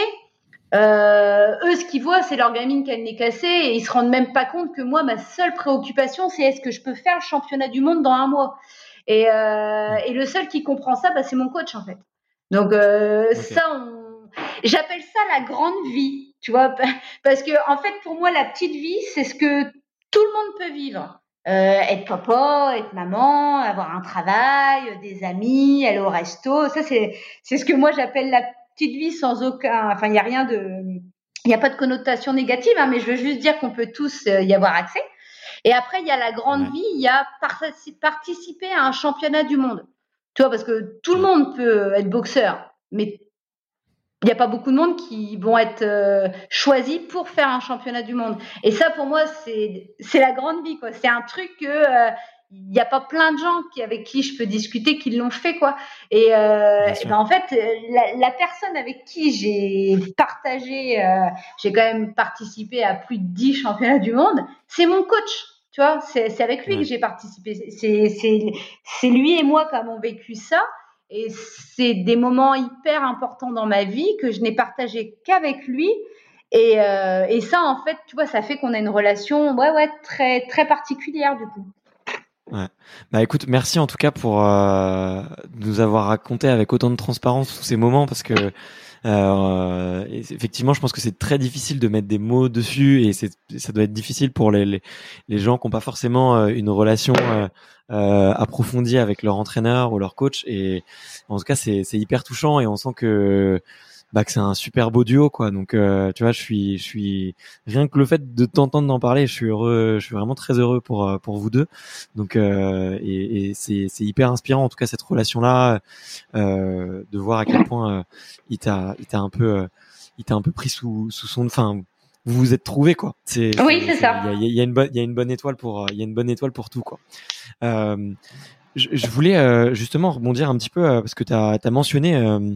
[SPEAKER 2] Euh, eux, ce qu'ils voient, c'est leur gamine qui a le nez cassé et ils se rendent même pas compte que moi, ma seule préoccupation, c'est est-ce que je peux faire le championnat du monde dans un mois. Et, euh, et le seul qui comprend ça, bah, c'est mon coach en fait. Donc euh, okay. ça, on... j'appelle ça la grande vie, tu vois, parce que en fait, pour moi, la petite vie, c'est ce que tout le monde peut vivre. Euh, être papa, être maman, avoir un travail, des amis, aller au resto, ça c'est c'est ce que moi j'appelle la petite vie sans aucun, enfin il y a rien de, il n'y a pas de connotation négative, hein, mais je veux juste dire qu'on peut tous y avoir accès. Et après il y a la grande ouais. vie, il y a participer à un championnat du monde. Tu vois, parce que tout le monde peut être boxeur, mais il n'y a pas beaucoup de monde qui vont être euh, choisis pour faire un championnat du monde. Et ça, pour moi, c'est c'est la grande vie, quoi. C'est un truc que euh, il n'y a pas plein de gens qui, avec qui je peux discuter qui l'ont fait, quoi. Et, euh, et ben en fait, la, la personne avec qui j'ai partagé, euh, j'ai quand même participé à plus de dix championnats du monde, c'est mon coach. Tu vois, c'est c'est avec lui ouais. que j'ai participé. C'est c'est c'est lui et moi qui avons vécu ça. Et c'est des moments hyper importants dans ma vie que je n'ai partagé qu'avec lui. Et, euh, et ça, en fait, tu vois, ça fait qu'on a une relation, ouais, ouais, très, très particulière du coup.
[SPEAKER 3] Ouais. Bah écoute, merci en tout cas pour euh, nous avoir raconté avec autant de transparence tous ces moments parce que euh, effectivement, je pense que c'est très difficile de mettre des mots dessus et c'est ça doit être difficile pour les les, les gens qui n'ont pas forcément euh, une relation euh, euh, approfondie avec leur entraîneur ou leur coach et en tout cas c'est c'est hyper touchant et on sent que bah que c'est un super beau duo quoi. Donc euh, tu vois, je suis je suis rien que le fait de t'entendre d'en parler, je suis heureux, je suis vraiment très heureux pour pour vous deux. Donc euh, et, et c'est c'est hyper inspirant en tout cas cette relation là euh, de voir à quel point euh, il t'a il t'a un peu euh, il t'a un peu pris sous sous son enfin vous vous êtes trouvés quoi. C'est
[SPEAKER 2] Oui, c'est, c'est ça.
[SPEAKER 3] Il y a, il y a une bonne il y a une bonne étoile pour il y a une bonne étoile pour tout quoi. Euh, je, je voulais euh, justement rebondir un petit peu euh, parce que t'as t'as mentionné euh,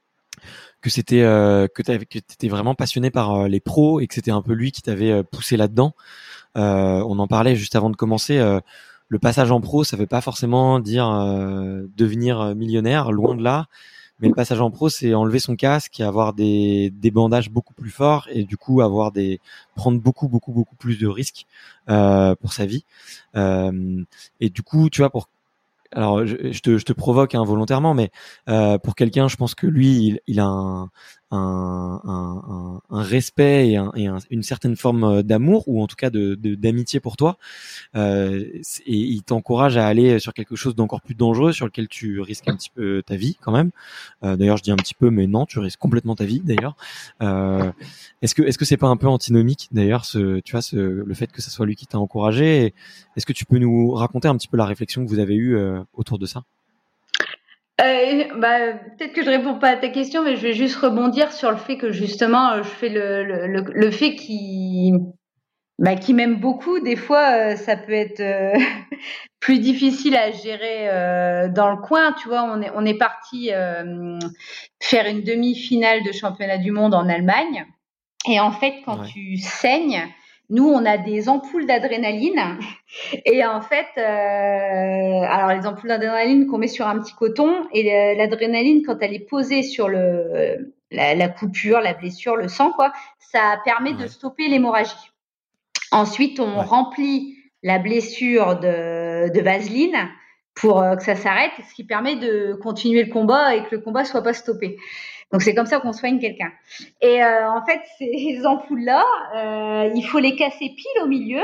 [SPEAKER 3] que c'était euh, que t'avais que t'étais vraiment passionné par euh, les pros et que c'était un peu lui qui t'avait euh, poussé là-dedans. Euh, on en parlait juste avant de commencer. Euh, le passage en pro, ça veut pas forcément dire euh, devenir millionnaire, loin de là. Mais le passage en pro, c'est enlever son casque et avoir des des bandages beaucoup plus forts et du coup avoir des prendre beaucoup beaucoup beaucoup plus de risques euh, pour sa vie. Euh, et du coup, tu vois, pour alors je, je te je te provoque involontairement, mais euh, pour quelqu'un, je pense que lui, il, il a un, un, un, un, un respect et, un, et un, une certaine forme d'amour, ou en tout cas de, de d'amitié pour toi, euh, et il t'encourage à aller sur quelque chose d'encore plus dangereux, sur lequel tu risques un petit peu ta vie quand même. Euh, d'ailleurs, je dis un petit peu, mais non, tu risques complètement ta vie d'ailleurs. Euh, est-ce que est-ce que c'est pas un peu antinomique d'ailleurs, ce, tu vois, ce, le fait que ce soit lui qui t'a encouragé? Est-ce que tu peux nous raconter un petit peu la réflexion que vous avez eue euh, autour de ça?
[SPEAKER 2] Euh, bah, peut-être que je réponds pas à ta question, mais je vais juste rebondir sur le fait que justement, je fais le, le, le, le fait qu'il bah, qui m'aime beaucoup. Des fois, euh, ça peut être euh, plus difficile à gérer euh, dans le coin. Tu vois, on est, on est parti euh, faire une demi-finale de championnat du monde en Allemagne. Et en fait, quand
[SPEAKER 3] Ouais.
[SPEAKER 2] tu saignes, nous, on a des ampoules d'adrénaline. Et en fait, euh, alors les ampoules d'adrénaline qu'on met sur un petit coton, et l'adrénaline, quand elle est posée sur le, la, la coupure, la blessure, le sang, quoi, ça permet de
[SPEAKER 3] Ouais.
[SPEAKER 2] stopper l'hémorragie. Ensuite, on
[SPEAKER 3] Ouais.
[SPEAKER 2] remplit la blessure de, de vaseline pour euh, que ça s'arrête, ce qui permet de continuer le combat et que le combat soit pas stoppé. Donc c'est comme ça qu'on soigne quelqu'un. Et euh, en fait, ces ampoules-là, euh, il faut les casser pile au milieu.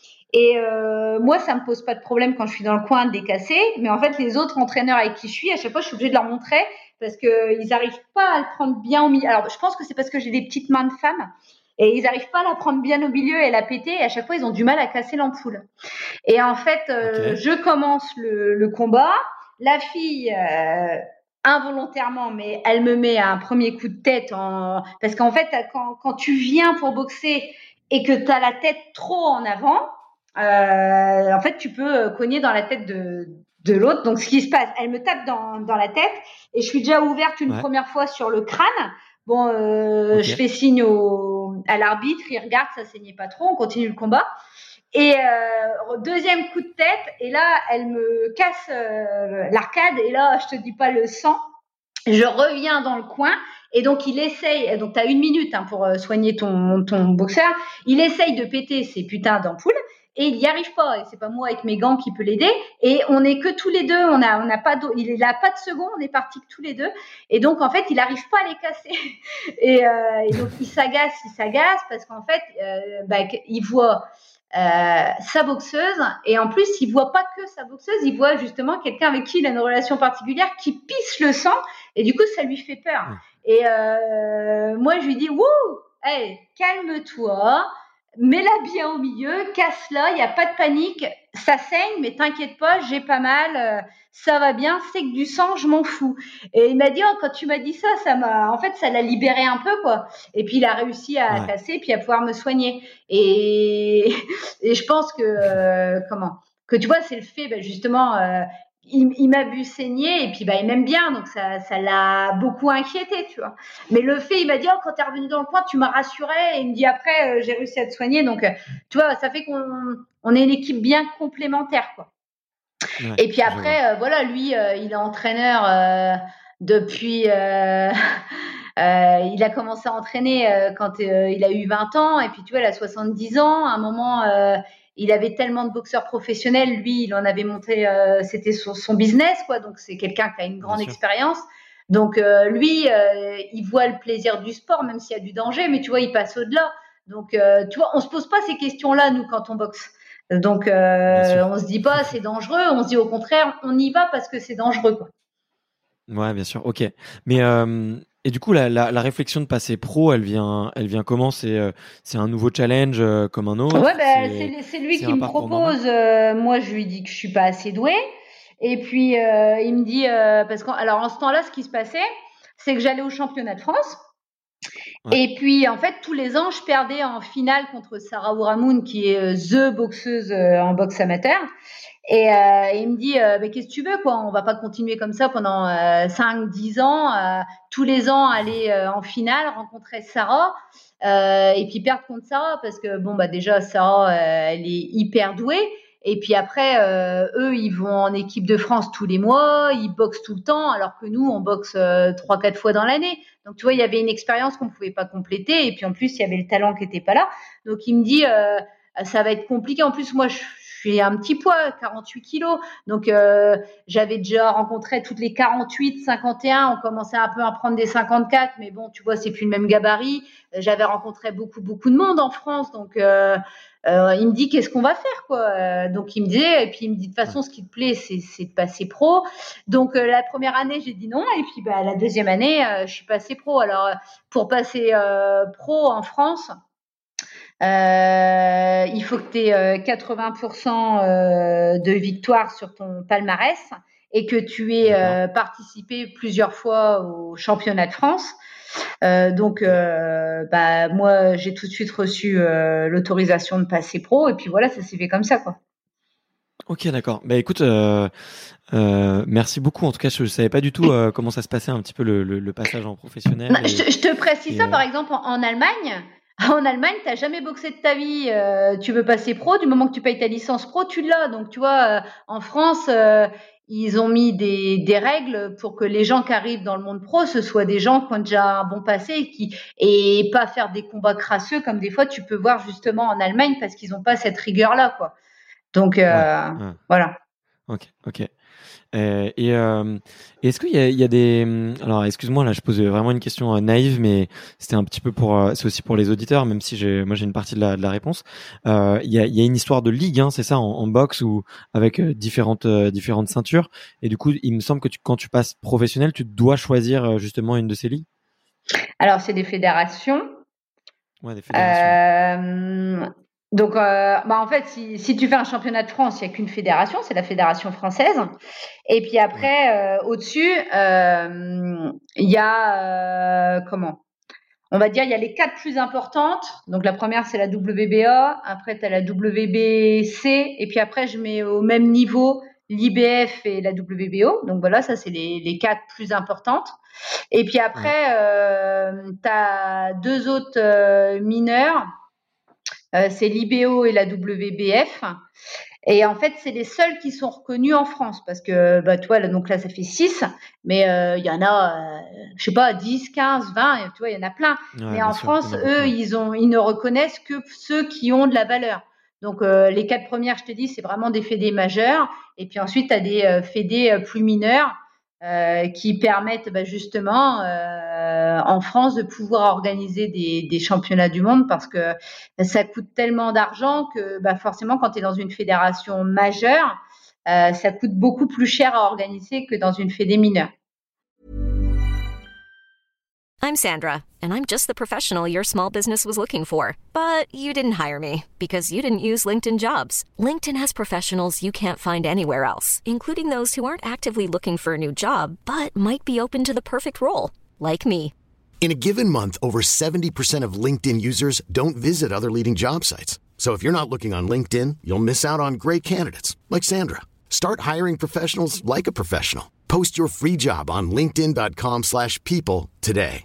[SPEAKER 2] Et euh, moi, ça me pose pas de problème quand je suis dans le coin de les casser. Mais en fait, les autres entraîneurs avec qui je suis, à chaque fois, je suis obligée de leur montrer parce que ils arrivent pas à le prendre bien au milieu. Alors, je pense que c'est parce que j'ai des petites mains de femme. Et ils n'arrivent pas à la prendre bien au milieu et à la péter. Et à chaque fois, ils ont du mal à casser l'ampoule. Et en fait, euh,
[SPEAKER 3] Ok.
[SPEAKER 2] je commence le, le combat. La fille, euh, involontairement, mais elle me met un premier coup de tête. En... Parce qu'en fait, quand, quand tu viens pour boxer et que tu as la tête trop en avant, euh, en fait, tu peux cogner dans la tête de, de l'autre. Donc, ce qui se passe, elle me tape dans, dans la tête et je suis déjà ouverte une
[SPEAKER 3] Ouais.
[SPEAKER 2] première fois sur le crâne. Bon, euh,
[SPEAKER 3] Ok.
[SPEAKER 2] je fais signe au, à l'arbitre, il regarde, ça saignait pas trop, on continue le combat. Et euh, deuxième coup de tête, et là, elle me casse euh, l'arcade, et là, je te dis pas le sang. Je reviens dans le coin, et donc il essaye, donc tu as une minute hein, pour soigner ton, ton boxeur, il essaye de péter ces putains d'ampoules, et il n'y arrive pas, et c'est pas moi avec mes gants qui peut l'aider, et on n'est que tous les deux, on a, on a pas, il est là pas de seconde, on est partis que tous les deux, et donc en fait il n'arrive pas à les casser, et, euh, et donc il s'agace, il s'agace, parce qu'en fait, euh, bah, il voit euh, sa boxeuse, et en plus il voit pas que sa boxeuse, il voit justement quelqu'un avec qui il a une relation particulière qui pisse le sang, et du coup ça lui fait peur.
[SPEAKER 3] Ouais.
[SPEAKER 2] Et euh, moi je lui dis wouh, hey, calme-toi, mets-la bien au milieu, casse-la, il n'y a pas de panique, ça saigne mais t'inquiète pas, j'ai pas mal, euh, ça va bien, c'est que du sang, je m'en fous. Et il m'a dit oh, quand tu m'as dit ça, ça m'a en fait ça l'a libéré un peu quoi. Et puis il a réussi à
[SPEAKER 3] Ouais.
[SPEAKER 2] casser puis à pouvoir me soigner. Et et je pense que euh, comment que tu vois, c'est le fait ben, justement euh, il, il m'a vu saigner et puis bah il m'aime bien, donc ça ça l'a beaucoup inquiété, tu vois. Mais le fait, il m'a dit oh quand t'es revenu dans le coin, tu m'as rassuré, et il me dit après euh, j'ai réussi à te soigner, donc euh, tu vois, ça fait qu'on on est une équipe bien complémentaire quoi.
[SPEAKER 3] Ouais.
[SPEAKER 2] Et puis
[SPEAKER 3] Je vois.
[SPEAKER 2] après euh, voilà, lui euh, il est entraîneur euh, depuis euh, euh, il a commencé à entraîner euh, quand euh, il a eu vingt ans, et puis tu vois, il a soixante-dix ans. À un moment, euh, il avait tellement de boxeurs professionnels, lui, il en avait monté, euh, c'était son, son business, quoi. Donc c'est quelqu'un qui a une
[SPEAKER 3] Bien
[SPEAKER 2] grande
[SPEAKER 3] sûr.
[SPEAKER 2] expérience. Donc euh, lui, euh, il voit le plaisir du sport, même s'il y a du danger, mais tu vois, il passe au-delà. Donc euh, tu vois, on se pose pas ces questions-là, nous, quand on boxe. Donc
[SPEAKER 3] Bien
[SPEAKER 2] euh,
[SPEAKER 3] sûr.
[SPEAKER 2] on se dit pas c'est dangereux, on se dit au contraire, on y va parce que c'est dangereux, quoi.
[SPEAKER 3] Ouais, bien sûr. Ok. Mais euh, et du coup, la, la, la réflexion de passer pro, elle vient, elle vient comment? C'est euh, c'est un nouveau challenge euh, comme un
[SPEAKER 2] Ouais,
[SPEAKER 3] autre.
[SPEAKER 2] ben,
[SPEAKER 3] C'est
[SPEAKER 2] c'est, c'est lui
[SPEAKER 3] c'est
[SPEAKER 2] qui
[SPEAKER 3] un
[SPEAKER 2] me
[SPEAKER 3] parcours normal.
[SPEAKER 2] propose. Euh, moi, je lui dis que je suis pas assez douée. Et puis, euh, il me dit, euh, parce qu'en alors en ce temps-là, ce qui se passait, c'est que j'allais au championnat de France.
[SPEAKER 3] Ouais.
[SPEAKER 2] Et puis, en fait, tous les ans, je perdais en finale contre Sarah Ouramoun, qui est euh, the boxeuse euh, en boxe amateur. Et euh, il me dit, euh, mais qu'est-ce que tu veux, quoi? On va pas continuer comme ça pendant euh, cinq dix ans, euh, tous les ans aller euh, en finale, rencontrer Sarah, euh, et puis perdre contre Sarah, parce que bon, bah déjà, Sarah, euh, elle est hyper douée. Et puis après, euh, eux, ils vont en équipe de France tous les mois, ils boxent tout le temps, alors que nous, on boxe euh, trois, quatre fois dans l'année. Donc, tu vois, il y avait une expérience qu'on pouvait pas compléter, et puis en plus, il y avait le talent qui était pas là. Donc, il me dit, euh, ça va être compliqué. En plus, moi, je suis un petit poids, quarante-huit kilos. Donc, euh, j'avais déjà rencontré toutes les quarante-huit, cinquante et un. On commençait un peu à prendre des cinquante-quatre, mais bon, tu vois, c'est plus le même gabarit. J'avais rencontré beaucoup, beaucoup de monde en France. Donc, euh, euh, il me dit, qu'est-ce qu'on va faire, quoi. Euh, donc, il me disait, et puis il me dit, de toute façon, ce qui te plaît, c'est, c'est de passer pro. Donc, euh, la première année, j'ai dit non. Et puis, bah, la deuxième année, euh, je suis passée pro. Alors, pour passer euh, pro en France, Euh, il faut que tu aies euh, quatre-vingts pour cent euh, de victoires sur ton palmarès et que tu aies euh, participé plusieurs fois au championnat de France. Euh, donc, euh, bah, moi, j'ai tout de suite reçu euh, l'autorisation de passer pro et puis voilà, ça s'est fait comme ça, quoi.
[SPEAKER 3] Ok, d'accord. Bah écoute, euh, euh, merci beaucoup. En tout cas, je ne savais pas du tout euh, comment ça se passait un petit peu le, le, le passage en professionnel.
[SPEAKER 2] Non,
[SPEAKER 3] Et,
[SPEAKER 2] je, te, je te précise
[SPEAKER 3] et,
[SPEAKER 2] ça,
[SPEAKER 3] euh...
[SPEAKER 2] par exemple, en, en Allemagne. En Allemagne, tu n'as jamais boxé de ta vie. Euh, tu veux passer pro, du moment que tu payes ta licence pro, tu l'as. Donc, tu vois, euh, en France, euh, ils ont mis des, des règles pour que les gens qui arrivent dans le monde pro, ce soient des gens qui ont déjà un bon passé et, qui, et pas faire des combats crasseux comme des fois tu peux voir justement en Allemagne parce qu'ils n'ont pas cette rigueur-là, quoi. Donc, euh,
[SPEAKER 3] ouais, ouais.
[SPEAKER 2] voilà.
[SPEAKER 3] Ok, ok. Euh, et euh, est-ce qu'il y a, il y a des... Alors, excuse-moi, là, je pose vraiment une question euh, naïve, mais c'était un petit peu pour... Euh, c'est aussi pour les auditeurs, même si j'ai, moi, j'ai une partie de la, de la réponse. Euh, il, y a, il y a une histoire de ligue, hein, c'est ça, en, en boxe, ou avec euh, différentes, euh, différentes ceintures. Et du coup, il me semble que tu, quand tu passes professionnel, tu dois choisir euh, justement une de ces ligues.
[SPEAKER 2] Alors, c'est des fédérations.
[SPEAKER 3] Ouais, des fédérations.
[SPEAKER 2] Euh, donc, euh, bah en fait, si, si tu fais un championnat de France, il n'y a qu'une fédération, c'est la fédération française. Et puis après, ouais. euh, au-dessus, euh, il y a, euh, comment on va dire, il y a les quatre plus importantes. Donc, la première, c'est la W B A. Après, tu as la W B C. Et puis après, je mets au même niveau l'I B F et la W B O. Donc, voilà, ça, c'est les, les quatre plus importantes. Et puis après, ouais. euh, tu as deux autres euh, mineurs. Euh, c'est l'I B O et la W B F. Et en fait, c'est les seuls qui sont reconnus en France parce que, bah, toi, là, donc là, ça fait six, mais il euh, y en a, euh, je sais pas, dix, quinze, vingt, tu vois, il y en a plein. Ouais, mais en sûr, France, eux, ils, ont, ils ne reconnaissent que ceux qui ont de la valeur. Donc, euh, les quatre premières, je te dis, c'est vraiment des fédés majeurs. Et puis ensuite, tu as des euh, fédés euh, plus mineurs euh, qui permettent bah, justement euh, en France de pouvoir organiser des, des championnats du monde parce que ça coûte tellement d'argent que bah, forcément, quand tu es dans une fédération majeure, euh, ça coûte beaucoup plus cher à organiser que dans une fédé mineure.
[SPEAKER 4] I'm Sandra, and I'm just the professional your small business was looking for. But you didn't hire me because you didn't use LinkedIn Jobs. LinkedIn has professionals you can't find anywhere else, including those who aren't actively looking for a new job, but might be open to the perfect role, like me.
[SPEAKER 5] In a given month, over seventy percent of LinkedIn users don't visit other leading job sites. So if you're not looking on LinkedIn, you'll miss out on great candidates like Sandra. Start hiring professionals like a professional. Post your free job on linkedin dot com slash people today.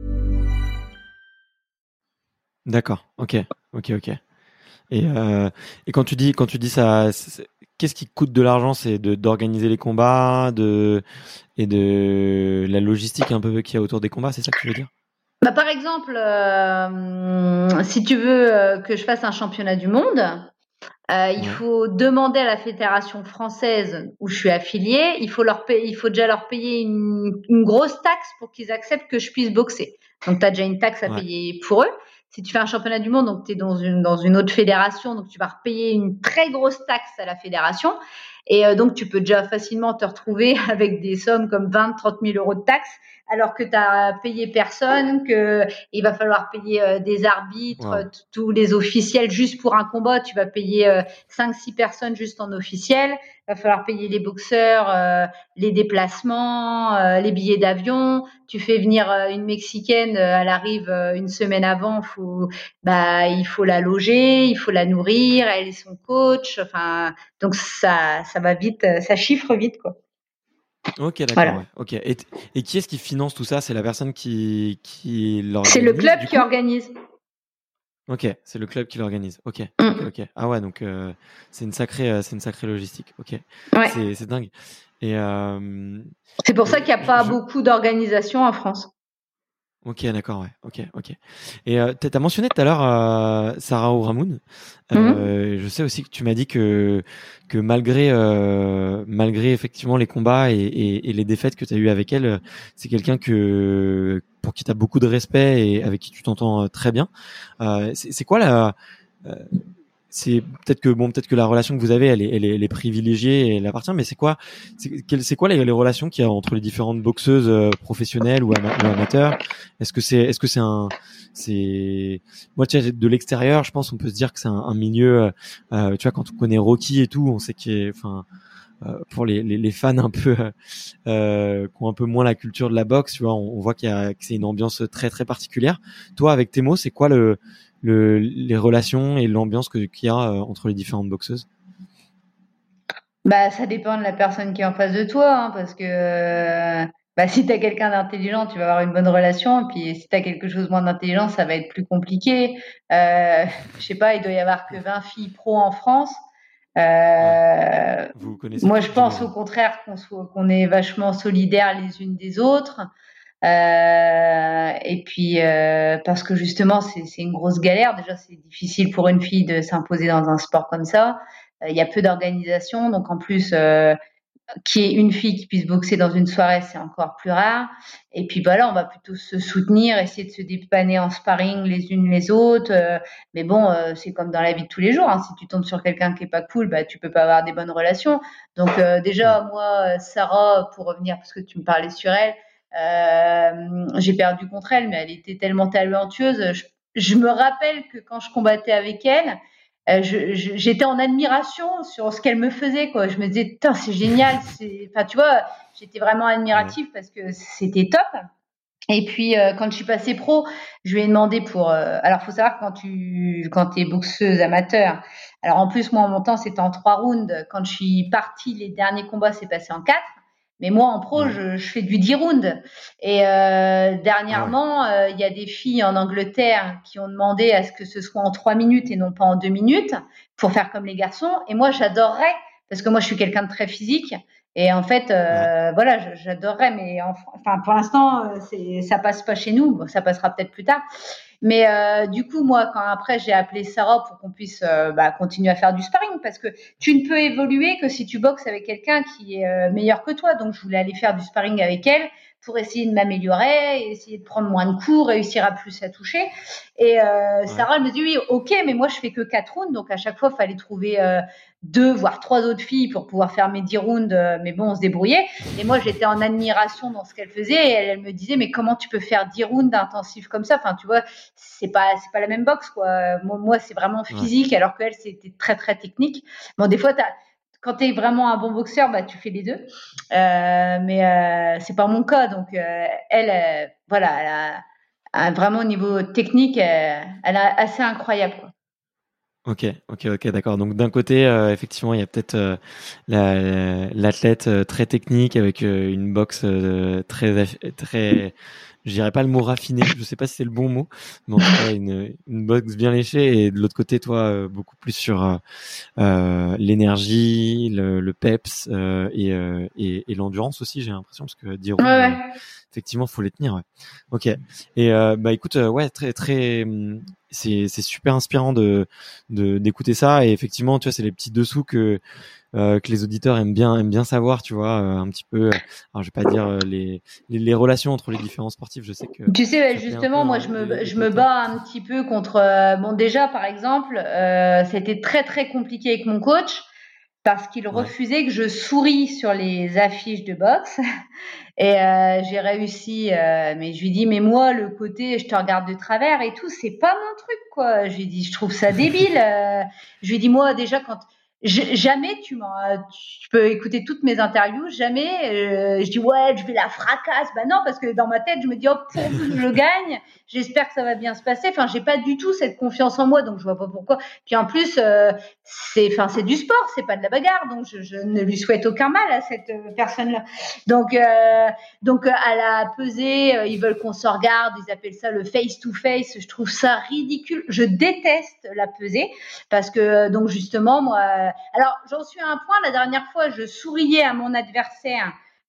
[SPEAKER 3] D'accord. Ok. Ok. Ok. Et euh, et quand tu dis quand tu dis ça, qu'est-ce qui coûte de l'argent? C'est de d'organiser les combats, de et de la logistique un peu qu'il y a autour des combats. C'est ça que tu veux dire?
[SPEAKER 2] Bah, par exemple, euh, si tu veux euh, que je fasse un championnat du monde, euh, il ouais. faut demander à la fédération française où je suis affiliée, il faut leur payer, il faut déjà leur payer une, une grosse taxe pour qu'ils acceptent que je puisse boxer. Donc, tu as déjà une taxe à ouais. payer pour eux. Si tu fais un championnat du monde, donc tu es dans une, dans une autre fédération, donc tu vas repayer une très grosse taxe à la fédération. Et euh, donc, tu peux déjà facilement te retrouver avec des sommes comme vingt, trente mille euros de taxes, alors que tu as payé personne, qu'il va falloir payer euh, des arbitres, wow. t- tous les officiels juste pour un combat. Tu vas payer euh, cinq, six personnes juste en officiel. Il va falloir payer les boxeurs, euh, les déplacements, euh, les billets d'avion. Tu fais venir euh, une Mexicaine, euh, elle arrive euh, une semaine avant, faut, bah, il faut la loger, il faut la nourrir, elle est son coach. Enfin, donc ça, ça va vite, ça chiffre vite, quoi.
[SPEAKER 3] Ok, d'accord. Voilà. Ouais. Ok. Et, et qui est-ce qui finance tout ça? C'est la personne qui, qui l'organise?
[SPEAKER 2] C'est le club qui organise.
[SPEAKER 3] Ok, c'est le club qui l'organise. Ok. Mm. Ok. Ok. Ah ouais, donc euh, c'est une sacrée, euh, c'est une sacrée logistique. Ok.
[SPEAKER 2] Ouais.
[SPEAKER 3] C'est, c'est dingue. Et euh,
[SPEAKER 2] c'est pour ça qu'il n'y a pas
[SPEAKER 3] je...
[SPEAKER 2] beaucoup d'organisations en France.
[SPEAKER 3] Ok, d'accord, ouais. Ok, ok. Et euh, t'as mentionné tout à l'heure euh, Sarah Ourahmoun. Euh,
[SPEAKER 2] Mm-hmm.
[SPEAKER 3] je sais aussi que tu m'as dit que que malgré euh, malgré effectivement les combats et, et, et les défaites que tu as eues avec elle, c'est quelqu'un que pour qui tu as beaucoup de respect et avec qui tu t'entends très bien. Euh, c'est, c'est quoi la euh, c'est peut-être que bon, peut-être que la relation que vous avez, elle est, elle est, elle est privilégiée et elle appartient. Mais c'est quoi, c'est, quelle, c'est quoi les, les relations qu'il y a entre les différentes boxeuses euh, professionnelles ou, ama- ou amateurs? Est-ce que c'est, est-ce que c'est un, c'est, moi, tu sais, de l'extérieur, je pense, on peut se dire que c'est un, un milieu, euh, tu vois, quand on connaît Rocky et tout, on sait qu'il est, enfin, euh, pour les, les, les fans un peu, euh, qui ont un peu moins la culture de la boxe, tu vois, on, on voit qu'il y a, que c'est une ambiance très, très particulière. Toi, avec Thémo, c'est quoi le Le, les relations et l'ambiance que, qu'il y a euh, entre les différentes boxeuses?
[SPEAKER 2] Bah, ça dépend de la personne qui est en face de toi, hein, parce que euh, bah, si tu as quelqu'un d'intelligent, tu vas avoir une bonne relation, et puis si tu as quelque chose moins d'intelligent, ça va être plus compliqué. Euh, je sais pas, il doit y avoir que vingt filles pro en France.
[SPEAKER 3] Ouais.
[SPEAKER 2] Euh,
[SPEAKER 3] Vous connaissez
[SPEAKER 2] Moi, je
[SPEAKER 3] toutes,
[SPEAKER 2] pense au
[SPEAKER 3] j'imagine.
[SPEAKER 2] contraire qu'on soit, qu'on est vachement solidaires les unes des autres. Euh, et puis euh, parce que justement c'est c'est une grosse galère. Déjà c'est difficile pour une fille de s'imposer dans un sport comme ça. Euh, Il y a peu d'organisation, donc en plus euh, qu'il y ait une fille qui puisse boxer dans une soirée, c'est encore plus rare. Et puis voilà, on va plutôt se soutenir, essayer de se dépanner en sparring les unes les autres. Euh, mais bon, euh, c'est comme dans la vie de tous les jours, hein. Si tu tombes sur quelqu'un qui est pas cool, bah tu peux pas avoir des bonnes relations. Donc euh,
[SPEAKER 3] Ouais.
[SPEAKER 2] déjà moi, Sarah, pour revenir parce que tu me parlais sur elle, euh, j'ai perdu contre elle, mais elle était tellement talentueuse. Je, je me rappelle que quand je combattais avec elle, euh, je, je, j'étais en admiration sur ce qu'elle me faisait, quoi. Je me disais, putain, c'est génial. C'est... Enfin, tu vois, j'étais vraiment
[SPEAKER 3] Ouais.
[SPEAKER 2] admirative parce que c'était top. Et puis, euh, quand je suis passée pro, je lui ai demandé pour. Euh, alors, faut savoir que quand tu quand t'es boxeuse amateur. Alors, en plus, moi, en mon temps, c'était en trois rounds. Quand je suis partie, les derniers combats, c'est passé en quatre. Mais moi, en pro,
[SPEAKER 3] Ouais.
[SPEAKER 2] je, je fais du dix rounds. Et euh,
[SPEAKER 3] Ah ouais.
[SPEAKER 2] dernièrement, euh, il y a des filles en Angleterre qui ont demandé à ce que ce soit en trois minutes et non pas en deux minutes pour faire comme les garçons. Et moi, j'adorerais parce que moi, je suis quelqu'un de très physique. Et en fait,
[SPEAKER 3] Ouais.
[SPEAKER 2] euh, voilà, je- j'adorerais, mais en- enfin, pour l'instant, euh, c'est, ça passe pas chez nous. Bon, ça passera peut-être plus tard. Mais euh, du coup, moi, quand après j'ai appelé Sarah pour qu'on puisse euh, bah, continuer à faire du sparring, parce que tu ne peux évoluer que si tu boxes avec quelqu'un qui est euh, meilleur que toi. Donc, je voulais aller faire du sparring avec elle pour essayer de m'améliorer, essayer de prendre moins de coups, réussir à plus à toucher. Et euh,
[SPEAKER 3] Ouais.
[SPEAKER 2] Sarah, elle me dit oui, ok, mais moi, je fais que quatre rounds, donc à chaque fois, il fallait trouver euh, deux, voire trois autres filles pour pouvoir faire mes dix rounds. Euh, mais bon, on se débrouillait. Et moi, j'étais en admiration dans ce qu'elle faisait. Et elle, elle me disait, mais comment tu peux faire dix rounds intensifs comme ça? Enfin, tu vois, c'est pas c'est pas la même boxe, quoi. Moi, moi c'est vraiment
[SPEAKER 3] Ouais.
[SPEAKER 2] physique, alors qu'elle c'était très très technique. Bon, des fois t'as quand tu es vraiment un bon boxeur, bah tu fais les deux. Euh, mais euh, c'est pas mon cas, donc euh, elle, euh, voilà, elle a, a vraiment au niveau technique, elle, elle est assez incroyable, quoi.
[SPEAKER 3] Ok, ok, ok, d'accord. Donc d'un côté, euh, effectivement, il y a peut-être euh, la- l'athlète euh, très technique avec euh, une boxe euh, très, aff- très, je dirais pas le mot raffiné, je sais pas si c'est le bon mot, mais en tout cas une, une boxe bien léchée. Et de l'autre côté, toi, euh, beaucoup plus sur euh, euh, l'énergie, le, le peps euh, et, euh, et, et l'endurance aussi. J'ai l'impression parce que dix
[SPEAKER 2] Ouais,
[SPEAKER 3] rounds, euh,
[SPEAKER 2] ouais.
[SPEAKER 3] effectivement, faut les tenir. Ouais. Ok. Et euh, bah écoute, euh, ouais, très, très. hum, c'est c'est super inspirant de de d'écouter ça et effectivement tu vois c'est les petits dessous que euh, que les auditeurs aiment bien aiment bien savoir tu vois euh, un petit peu euh, alors je vais pas dire euh, les, les les relations entre les différents sportifs, je sais que
[SPEAKER 2] Tu sais, ouais,
[SPEAKER 3] ça plaît un peu
[SPEAKER 2] justement, moi,
[SPEAKER 3] hein,
[SPEAKER 2] je
[SPEAKER 3] des,
[SPEAKER 2] me,
[SPEAKER 3] des
[SPEAKER 2] je me
[SPEAKER 3] potins.
[SPEAKER 2] bats un petit peu contre. Euh, bon, déjà, par exemple, euh, c'était très, très compliqué avec mon coach parce qu'il
[SPEAKER 3] Ouais.
[SPEAKER 2] refusait que je souris sur les affiches de boxe. Et euh, j'ai réussi, euh, mais je lui dis, mais moi, le côté, je te regarde de travers et tout, c'est pas mon truc, quoi. Je lui dis, je trouve ça débile. Euh, je lui dis, moi, déjà, quand j- jamais tu m'en, tu peux écouter toutes mes interviews, jamais euh, je dis, ouais, je vais la fracasse. Bah non, parce que dans ma tête, je me dis, oh, pourvu que je gagne, j'espère que ça va bien se passer. Enfin, j'ai pas du tout cette confiance en moi, donc je vois pas pourquoi. Puis en plus, euh, c'est, enfin, c'est du sport, c'est pas de la bagarre, donc je, je ne lui souhaite aucun mal à cette euh, personne-là. Donc, euh, donc, euh, à la pesée, euh, ils veulent qu'on se regarde, ils appellent ça le face-to-face. Je trouve ça ridicule. Je déteste la pesée parce que, euh, donc, justement, moi, euh, alors, j'en suis à un point, la dernière fois, je souriais à mon adversaire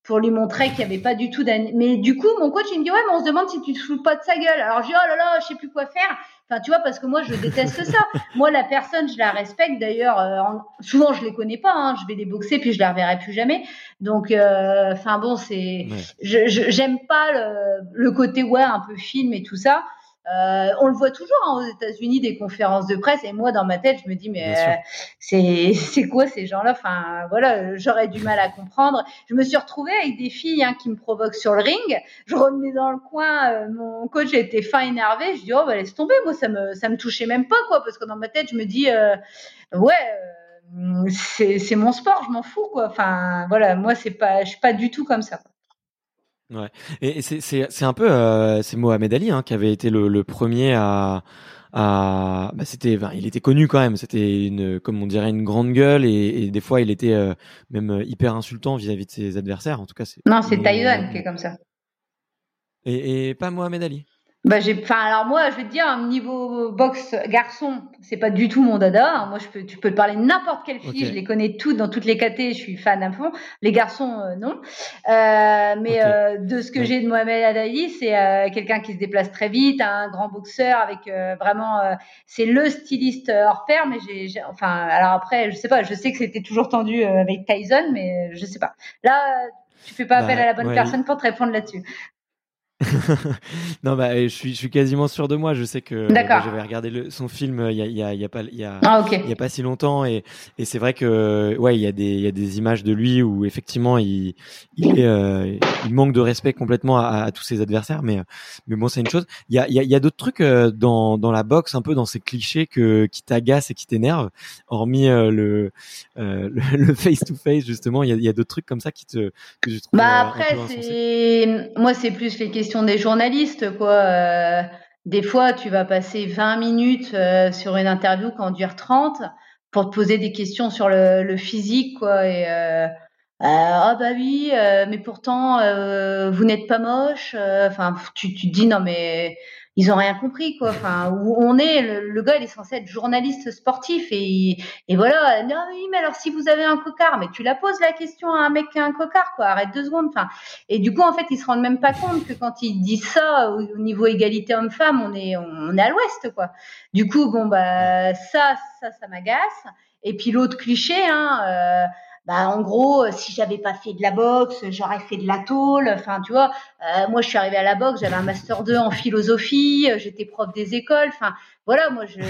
[SPEAKER 2] pour lui montrer qu'il n'y avait pas du tout d'an... Mais du coup, mon coach, il me dit, ouais, mais on se demande si tu te fous pas de sa gueule. Alors, je dis, oh là là, je sais plus quoi faire. Enfin, tu vois, parce que moi, je déteste ça. Moi, la personne, je la respecte. D'ailleurs, euh, en... souvent, je les connais pas. Hein. Je vais les boxer, puis je la reverrai plus jamais. Donc, enfin euh, bon, c'est, ouais. je, je, j'aime pas le, le côté ouais, un peu film et tout ça. Euh, on le voit toujours hein, aux États-Unis, des conférences de presse, et moi dans ma tête je me dis mais euh, c'est c'est quoi ces gens-là, enfin voilà, j'aurais du mal à comprendre. Je me suis retrouvée avec des filles hein, qui me provoquent sur le ring, je revenais dans le coin, euh, mon coach était fin énervé, je dis oh bah laisse tomber, moi ça me ça me touchait même pas quoi, parce que dans ma tête je me dis euh, ouais euh, c'est c'est mon sport, je m'en fous quoi, enfin voilà, moi c'est pas je suis pas du tout comme ça.
[SPEAKER 3] Ouais, et c'est c'est c'est un peu euh, c'est Mohamed Ali hein, qui avait été le, le premier à à bah c'était enfin, il était connu quand même, c'était une comme on dirait une grande gueule, et, et des fois il était euh, même hyper insultant vis-à-vis de ses adversaires. En tout cas c'est
[SPEAKER 2] non c'est Tyson qui est comme ça,
[SPEAKER 3] et, et pas Mohamed Ali.
[SPEAKER 2] Bah j'ai, enfin alors moi je vais te dire niveau boxe garçon c'est pas du tout mon dada. Moi je peux, tu peux te parler de n'importe quelle fille, okay. Je les connais toutes dans toutes les catés, je suis fan à fond. Les garçons euh, non, euh, mais okay. euh, de ce que ouais. j'ai de Mohamed Ali, c'est euh, quelqu'un qui se déplace très vite, un grand boxeur avec euh, vraiment, euh, c'est le styliste hors pair. Mais j'ai, j'ai, enfin alors après je sais pas, je sais que c'était toujours tendu euh, avec Tyson, mais je sais pas. Là tu fais pas appel bah, à la bonne ouais. personne pour te répondre là-dessus.
[SPEAKER 3] Non bah je suis je suis quasiment sûr de moi, je sais que bah, j'avais regardé le, son film il y a il y a il y a pas il y a
[SPEAKER 2] ah, okay.
[SPEAKER 3] il y a pas si longtemps, et et c'est vrai que ouais il y a des il y a des images de lui où effectivement il il est euh, il manque de respect complètement à, à tous ses adversaires, mais mais bon c'est une chose. Il y a il y a il y a d'autres trucs dans dans la boxe, un peu dans ces clichés que qui t'agacent et qui t'énervent, hormis euh, le, euh, le le face to face justement. Il y a il y a d'autres trucs comme ça qui te que je trouve
[SPEAKER 2] bah
[SPEAKER 3] euh,
[SPEAKER 2] après
[SPEAKER 3] un peu
[SPEAKER 2] c'est moi c'est plus les questions des journalistes quoi. Euh, des fois tu vas passer vingt minutes euh, sur une interview qui en dure trente pour te poser des questions sur le, le physique quoi, et euh, ah euh, oh bah oui euh, mais pourtant euh, vous n'êtes pas moche, enfin euh, tu tu te dis non mais ils ont rien compris quoi, enfin où on est, le, le gars il est censé être journaliste sportif, et et voilà, non oui mais alors si vous avez un cocard, mais tu la poses la question à un mec qui a un cocard quoi, arrête deux secondes, enfin et du coup en fait ils se rendent même pas compte que quand ils disent ça au, au niveau égalité homme-femme, on est on est à l'ouest quoi. Du coup bon bah ça ça ça m'agace. Et puis l'autre cliché hein euh, bah en gros si j'avais pas fait de la boxe j'aurais fait de la tôle, enfin tu vois, euh, moi je suis arrivée à la boxe, j'avais un master deux en philosophie, j'étais prof des écoles, enfin voilà, moi je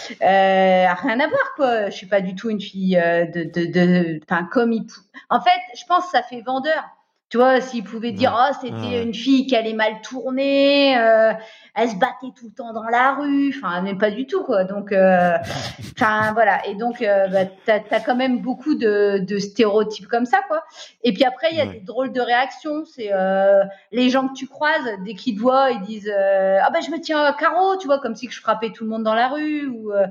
[SPEAKER 2] euh, rien à voir quoi, je suis pas du tout une fille euh, de de de enfin comme il en fait je pense que ça fait vendeur. Tu vois, s'ils pouvaient dire oh c'était ouais. une fille qui allait mal tourner, euh, elle se battait tout le temps dans la rue, enfin même pas du tout quoi. Donc enfin euh, voilà, et donc euh, bah, t'as t'as quand même beaucoup de de stéréotypes comme ça quoi. Et puis après il y a ouais. des drôles de réactions, c'est euh, les gens que tu croises dès qu'ils te voient ils disent euh, ah ben bah, je me tiens à carreau, tu vois, comme si je frappais tout le monde dans la rue, ou euh,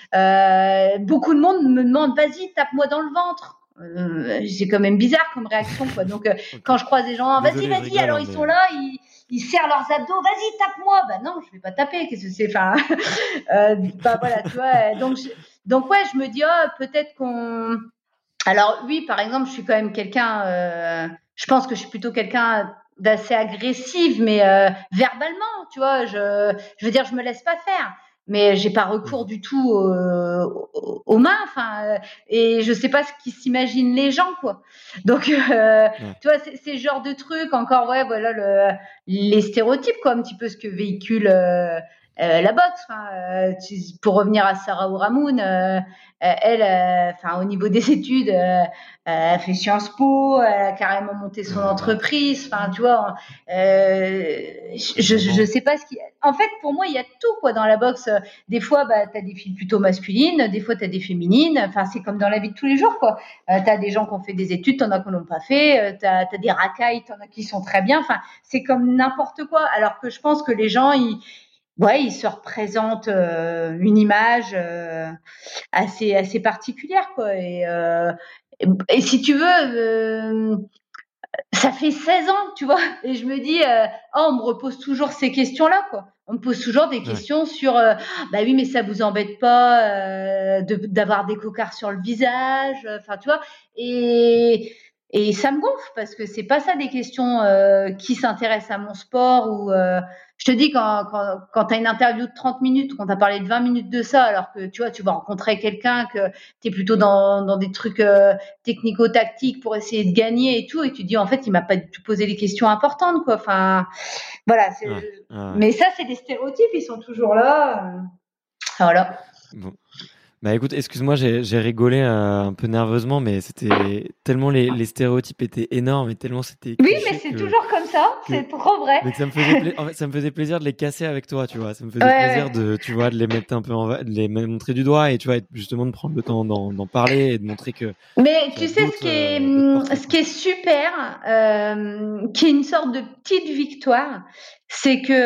[SPEAKER 2] euh, beaucoup de monde me demande vas-y tape-moi dans le ventre. Euh, c'est quand même bizarre comme réaction quoi. Donc euh, okay. quand je croise des gens vas-y vas-y rigole, alors mais... ils sont là, ils ils serrent leurs abdos, vas-y tape-moi, bah non je vais pas taper, qu'est-ce que c'est, enfin euh, bah voilà tu vois, donc je... donc ouais je me dis oh peut-être qu'on, alors oui par exemple je suis quand même quelqu'un euh... je pense que je suis plutôt quelqu'un d'assez agressif, mais euh, verbalement tu vois, je je veux dire je me laisse pas faire, mais j'ai pas recours du tout euh, aux, aux mains, enfin euh, et je sais pas ce qu'ils s'imaginent les gens quoi. Donc euh, ouais. tu vois c'est, c'est le genre de truc encore, ouais voilà le les stéréotypes quoi, un petit peu ce que véhicule euh, euh, la boxe, enfin euh, tu, pour revenir à Sarah Ouramoun, euh, elle enfin euh, au niveau des études euh, elle a fait Sciences Po, elle a carrément monté son entreprise, enfin tu vois euh, je je sais pas ce qui, en fait pour moi il y a tout quoi dans la boxe. Des fois bah t'as des filles plutôt masculines, des fois t'as des féminines, enfin c'est comme dans la vie de tous les jours quoi. Euh, t'as des gens qui ont fait des études, t'en as qui n'ont pas fait, euh, t'as t'as des racailles, t'en as qui sont très bien, enfin c'est comme n'importe quoi, alors que je pense que les gens ils ouais, ils se représentent euh, une image euh, assez assez particulière quoi, et euh, et, et si tu veux euh, ça fait seize ans, tu vois, et je me dis euh, oh, on me repose toujours ces questions-là quoi. On me pose toujours des questions ouais. sur euh, bah oui mais ça vous embête pas euh, de, d'avoir des cocards sur le visage, enfin tu vois, et Et ça me gonfle parce que c'est pas ça des questions euh, qui s'intéressent à mon sport ou euh, je te dis quand quand quand tu as une interview de trente minutes, quand tu as parlé de vingt minutes de ça alors que tu vois, tu vas rencontrer quelqu'un que tu es plutôt dans dans des trucs euh, technico-tactiques pour essayer de gagner et tout et tu dis en fait, il m'a pas du tout posé les questions importantes quoi. Enfin voilà, c'est
[SPEAKER 3] Ouais, ouais.
[SPEAKER 2] mais ça c'est des stéréotypes, ils sont toujours là. euh, Voilà.
[SPEAKER 3] Bon. Bah écoute, excuse-moi, j'ai, j'ai rigolé euh, un peu nerveusement, mais c'était tellement les, les stéréotypes étaient énormes et tellement c'était
[SPEAKER 2] Oui, mais
[SPEAKER 3] cliché
[SPEAKER 2] c'est
[SPEAKER 3] que,
[SPEAKER 2] toujours comme ça,
[SPEAKER 3] que,
[SPEAKER 2] c'est trop vrai.
[SPEAKER 3] mais que ça me faisait pla- en fait, ça me faisait plaisir de les casser avec toi, tu vois. Ça me faisait
[SPEAKER 2] Ouais,
[SPEAKER 3] plaisir
[SPEAKER 2] ouais.
[SPEAKER 3] de, tu vois, de les mettre un peu en, va- de les montrer du doigt et tu vois, et justement de prendre le temps d'en, d'en parler et de montrer que
[SPEAKER 2] Mais
[SPEAKER 3] qu'il y
[SPEAKER 2] tu
[SPEAKER 3] a
[SPEAKER 2] sais ce
[SPEAKER 3] d'autres,
[SPEAKER 2] qui est,
[SPEAKER 3] euh, d'autres
[SPEAKER 2] hum,
[SPEAKER 3] portraits,
[SPEAKER 2] ce
[SPEAKER 3] quoi.
[SPEAKER 2] qui est super, euh, qui est une sorte de petite victoire, c'est que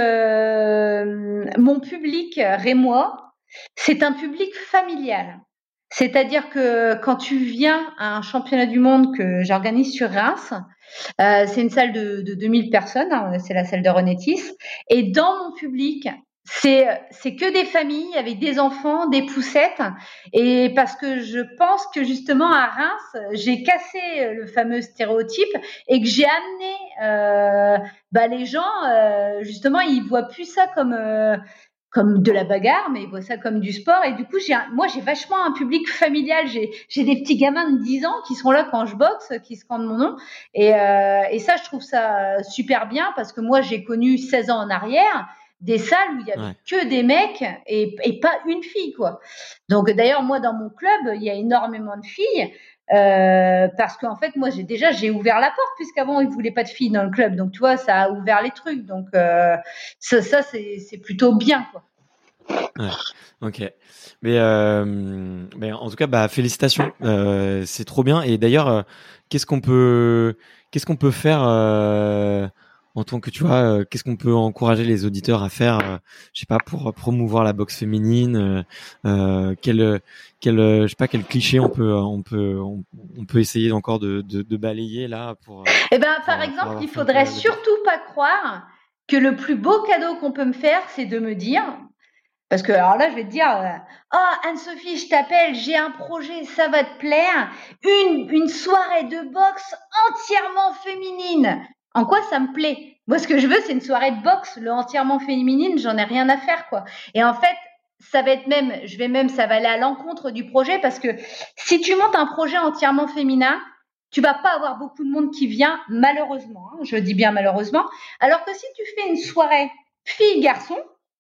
[SPEAKER 2] euh, mon public rémois, c'est un public familial. C'est-à-dire que quand tu viens à un championnat du monde que j'organise sur Reims, euh, c'est une salle de, de deux mille personnes, hein, c'est la salle de Renétis, et dans mon public, c'est c'est que des familles avec des enfants, des poussettes, et parce que je pense que justement à Reims, j'ai cassé le fameux stéréotype et que j'ai amené euh, bah, les gens, euh, justement, ils voient plus ça comme euh, comme de la bagarre, mais ils voient ça comme du sport. Et du coup, j'ai un- moi, j'ai vachement un public familial. J'ai, j'ai des petits gamins de dix ans qui sont là quand je boxe, qui scandent mon nom. Et, euh, et ça, je trouve ça super bien parce que moi, j'ai connu seize ans en arrière des salles où il y avait
[SPEAKER 3] Ouais.
[SPEAKER 2] que des mecs et, et pas une fille, quoi. Donc, d'ailleurs, moi, dans mon club, il y a énormément de filles. Euh, parce qu'en fait, moi, j'ai déjà j'ai ouvert la porte puisqu'avant ils voulaient pas de filles dans le club. Donc, tu vois, ça a ouvert les trucs. Donc, euh, ça, ça c'est, c'est plutôt bien, quoi.
[SPEAKER 3] Ouais, ok. Mais, euh, mais en tout cas, bah félicitations, euh, c'est trop bien. Et d'ailleurs, euh, qu'est-ce qu'on peut, qu'est-ce qu'on peut faire euh, en tant que tu vois, euh, qu'est-ce qu'on peut encourager les auditeurs à faire, euh, je sais pas, pour promouvoir la boxe féminine, euh, euh, quel, quel, euh, je sais pas, quel cliché on peut, on peut, on, on peut essayer encore de, de, de balayer là pour,
[SPEAKER 2] Eh ben,
[SPEAKER 3] pour,
[SPEAKER 2] par
[SPEAKER 3] pour
[SPEAKER 2] exemple,
[SPEAKER 3] avoir
[SPEAKER 2] il
[SPEAKER 3] fait un peu
[SPEAKER 2] faudrait
[SPEAKER 3] la, la diff.
[SPEAKER 2] surtout pas croire que le plus beau cadeau qu'on peut me faire, c'est de me dire, parce que alors là, je vais te dire, euh, oh Anne-Sophie, je t'appelle, j'ai un projet, ça va te plaire, une une soirée de boxe entièrement féminine. En quoi ça me plaît? Moi, ce que je veux, c'est une soirée de boxe, le entièrement féminine, j'en ai rien à faire, quoi. Et en fait, ça va être même, je vais même, ça va aller à l'encontre du projet parce que si tu montes un projet entièrement féminin, tu vas pas avoir beaucoup de monde qui vient, malheureusement, hein, je dis bien malheureusement. Alors que si tu fais une soirée fille-garçon,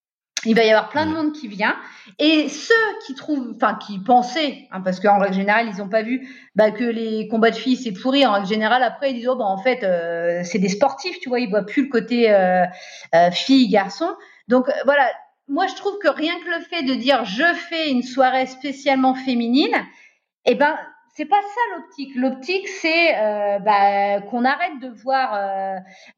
[SPEAKER 2] il va y avoir plein de
[SPEAKER 3] Ouais.
[SPEAKER 2] monde qui vient et ceux qui trouvent, enfin qui pensaient, hein, parce qu'en règle générale ils n'ont pas vu bah, que les combats de filles c'est pourri. En règle générale après ils disent oh bah en fait euh, c'est des sportifs, tu vois, ils voient plus le côté euh, euh, fille garçon. Donc euh, voilà, moi je trouve que rien que le fait de dire je fais une soirée spécialement féminine, eh ben, c'est pas ça l'optique. L'optique, c'est euh, bah, qu'on arrête de voir euh,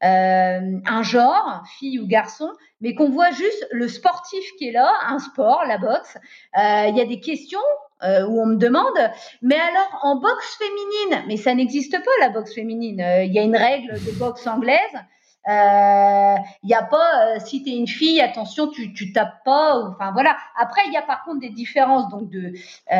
[SPEAKER 2] euh, un genre, fille ou garçon, mais qu'on voit juste le sportif qui est là, un sport, la boxe. Euh, Il y a des questions euh, où on me demande, mais alors en boxe féminine, mais ça n'existe pas la boxe féminine. Euh, Il y a une règle de boxe anglaise. Il euh, y a pas, euh, si tu es une fille, attention, tu tu tapes pas. Ou, enfin voilà. Après, il y a par contre des différences donc de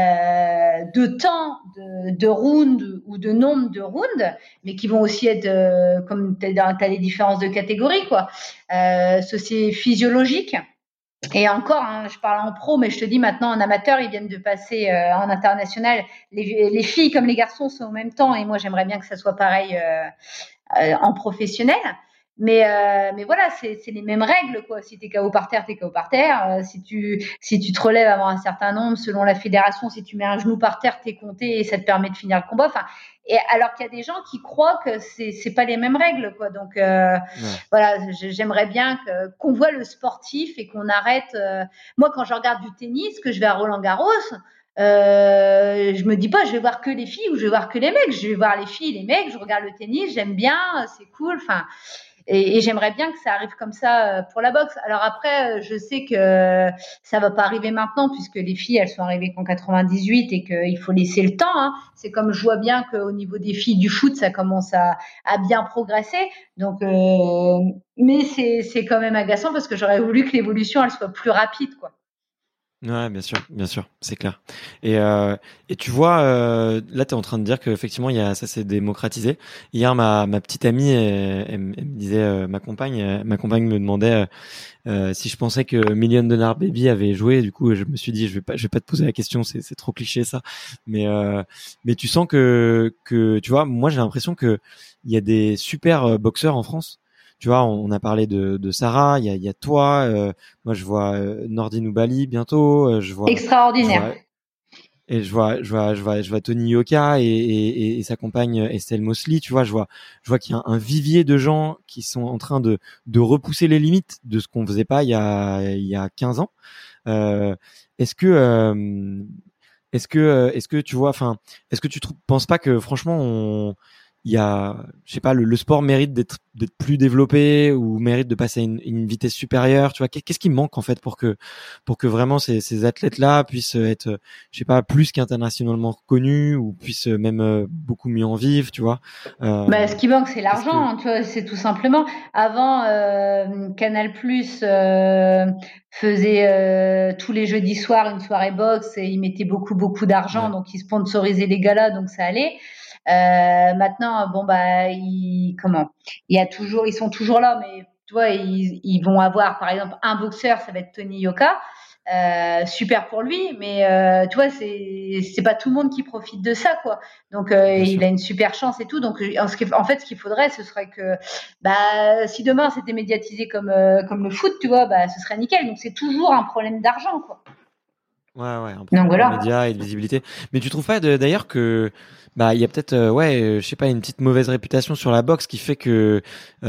[SPEAKER 2] euh, de temps de, de rounds ou de nombre de rounds, mais qui vont aussi être euh, comme tu as les différences de catégorie, quoi. Euh, ça, c'est physiologique. Et encore, hein, je parle en pro, mais je te dis maintenant en amateur, ils viennent de passer euh, en international. Les, les filles comme les garçons sont en même temps, et moi j'aimerais bien que ça soit pareil euh, euh, en professionnel. Mais, euh, mais voilà, c'est, c'est les mêmes règles, quoi. Si t'es K O par terre, t'es K O par terre. Euh, si tu, si tu te relèves avant un certain nombre, selon la fédération, si tu mets un genou par terre, t'es compté et ça te permet de finir le combat. Enfin, et alors qu'il y a des gens qui croient que c'est, c'est pas les mêmes règles, quoi. Donc, euh,
[SPEAKER 3] Ouais.
[SPEAKER 2] voilà, j'aimerais bien que, qu'on voit le sportif et qu'on arrête. Euh, moi, quand je regarde du tennis, que je vais à Roland-Garros, euh, je me dis pas je vais voir que les filles ou je vais voir que les mecs. Je vais voir les filles, les mecs. Je regarde le tennis, j'aime bien, c'est cool. Enfin, et, et j'aimerais bien que ça arrive comme ça pour la boxe. Alors après, je sais que ça va pas arriver maintenant puisque les filles, elles sont arrivées qu'en quatre-vingt-dix-huit et qu'il faut laisser le temps. Hein. C'est comme je vois bien qu'au niveau des filles du foot, ça commence à, à bien progresser. Donc, euh, mais c'est, c'est quand même agaçant parce que j'aurais voulu que l'évolution, elle soit plus rapide, quoi.
[SPEAKER 3] Ouais, bien sûr, bien sûr, c'est clair. Et euh, et tu vois, euh, là, t'es en train de dire qu'effectivement, il y a ça s'est démocratisé. Hier, ma ma petite amie, elle, elle, me elle me disait, euh, ma compagne, euh, ma compagne me demandait euh, euh, si je pensais que Million Dollar Baby avait joué. Du coup, je me suis dit, je vais pas, je vais pas te poser la question, c'est c'est trop cliché ça. Mais euh, mais tu sens que que tu vois, moi, j'ai l'impression que il y a des super euh, boxeurs en France. Tu vois, on, on a parlé de, de Sarah, il y a, il y a toi, euh, moi je vois euh, Nordine Oubali bientôt, euh, je vois, je
[SPEAKER 2] Extraordinaire.
[SPEAKER 3] vois, et je vois, je vois, je vois, je vois Tony Yoka et, et, et sa compagne Estelle Mosley. Tu vois, je vois, je vois qu'il y a un vivier de gens qui sont en train de de repousser les limites de ce qu'on faisait pas il y a il y a quinze ans. Euh, est-ce que euh, est-ce que euh, est-ce que tu vois, enfin, est-ce que tu trou- penses pas que franchement on il y a, je sais pas, le, le sport mérite d'être d'être plus développé ou mérite de passer à une, une vitesse supérieure, tu vois, qu'est- qu'est-ce qui manque en fait pour que pour que vraiment ces, ces athlètes-là puissent être, je sais pas, plus qu'internationalement reconnus ou puissent même euh, beaucoup mieux en vivre, tu vois.
[SPEAKER 2] Bah,
[SPEAKER 3] Euh,
[SPEAKER 2] ce qui manque, c'est
[SPEAKER 3] est-ce que
[SPEAKER 2] l'argent, tu vois, c'est tout simplement. Avant, euh, Canal+ euh, faisait euh, tous les jeudis soirs une soirée boxe et ils mettaient beaucoup, beaucoup d'argent,
[SPEAKER 3] ouais,
[SPEAKER 2] donc ils sponsorisaient les galas, donc ça allait. Euh, maintenant, bon bah, ils, comment? Il y a toujours, ils sont toujours là, mais tu vois, ils, ils vont avoir, par exemple, un boxeur, ça va être Tony Yoka. Euh, super pour lui, mais euh, tu vois, c'est c'est pas tout le monde qui profite de ça, quoi. Donc euh,
[SPEAKER 3] bien
[SPEAKER 2] il
[SPEAKER 3] sûr.
[SPEAKER 2] a une super chance et tout. Donc en, ce qui- en fait, ce qu'il faudrait, ce serait que, bah, si demain c'était médiatisé comme euh, comme le foot, tu vois, bah, ce serait nickel. Donc c'est toujours un problème d'argent, quoi.
[SPEAKER 3] Ouais, ouais, un
[SPEAKER 2] Donc
[SPEAKER 3] problème de
[SPEAKER 2] voilà.
[SPEAKER 3] médias et de visibilité. Mais tu trouves pas de- d'ailleurs que bah il y a peut-être euh, ouais, euh, je sais pas, une petite mauvaise réputation sur la boxe qui fait que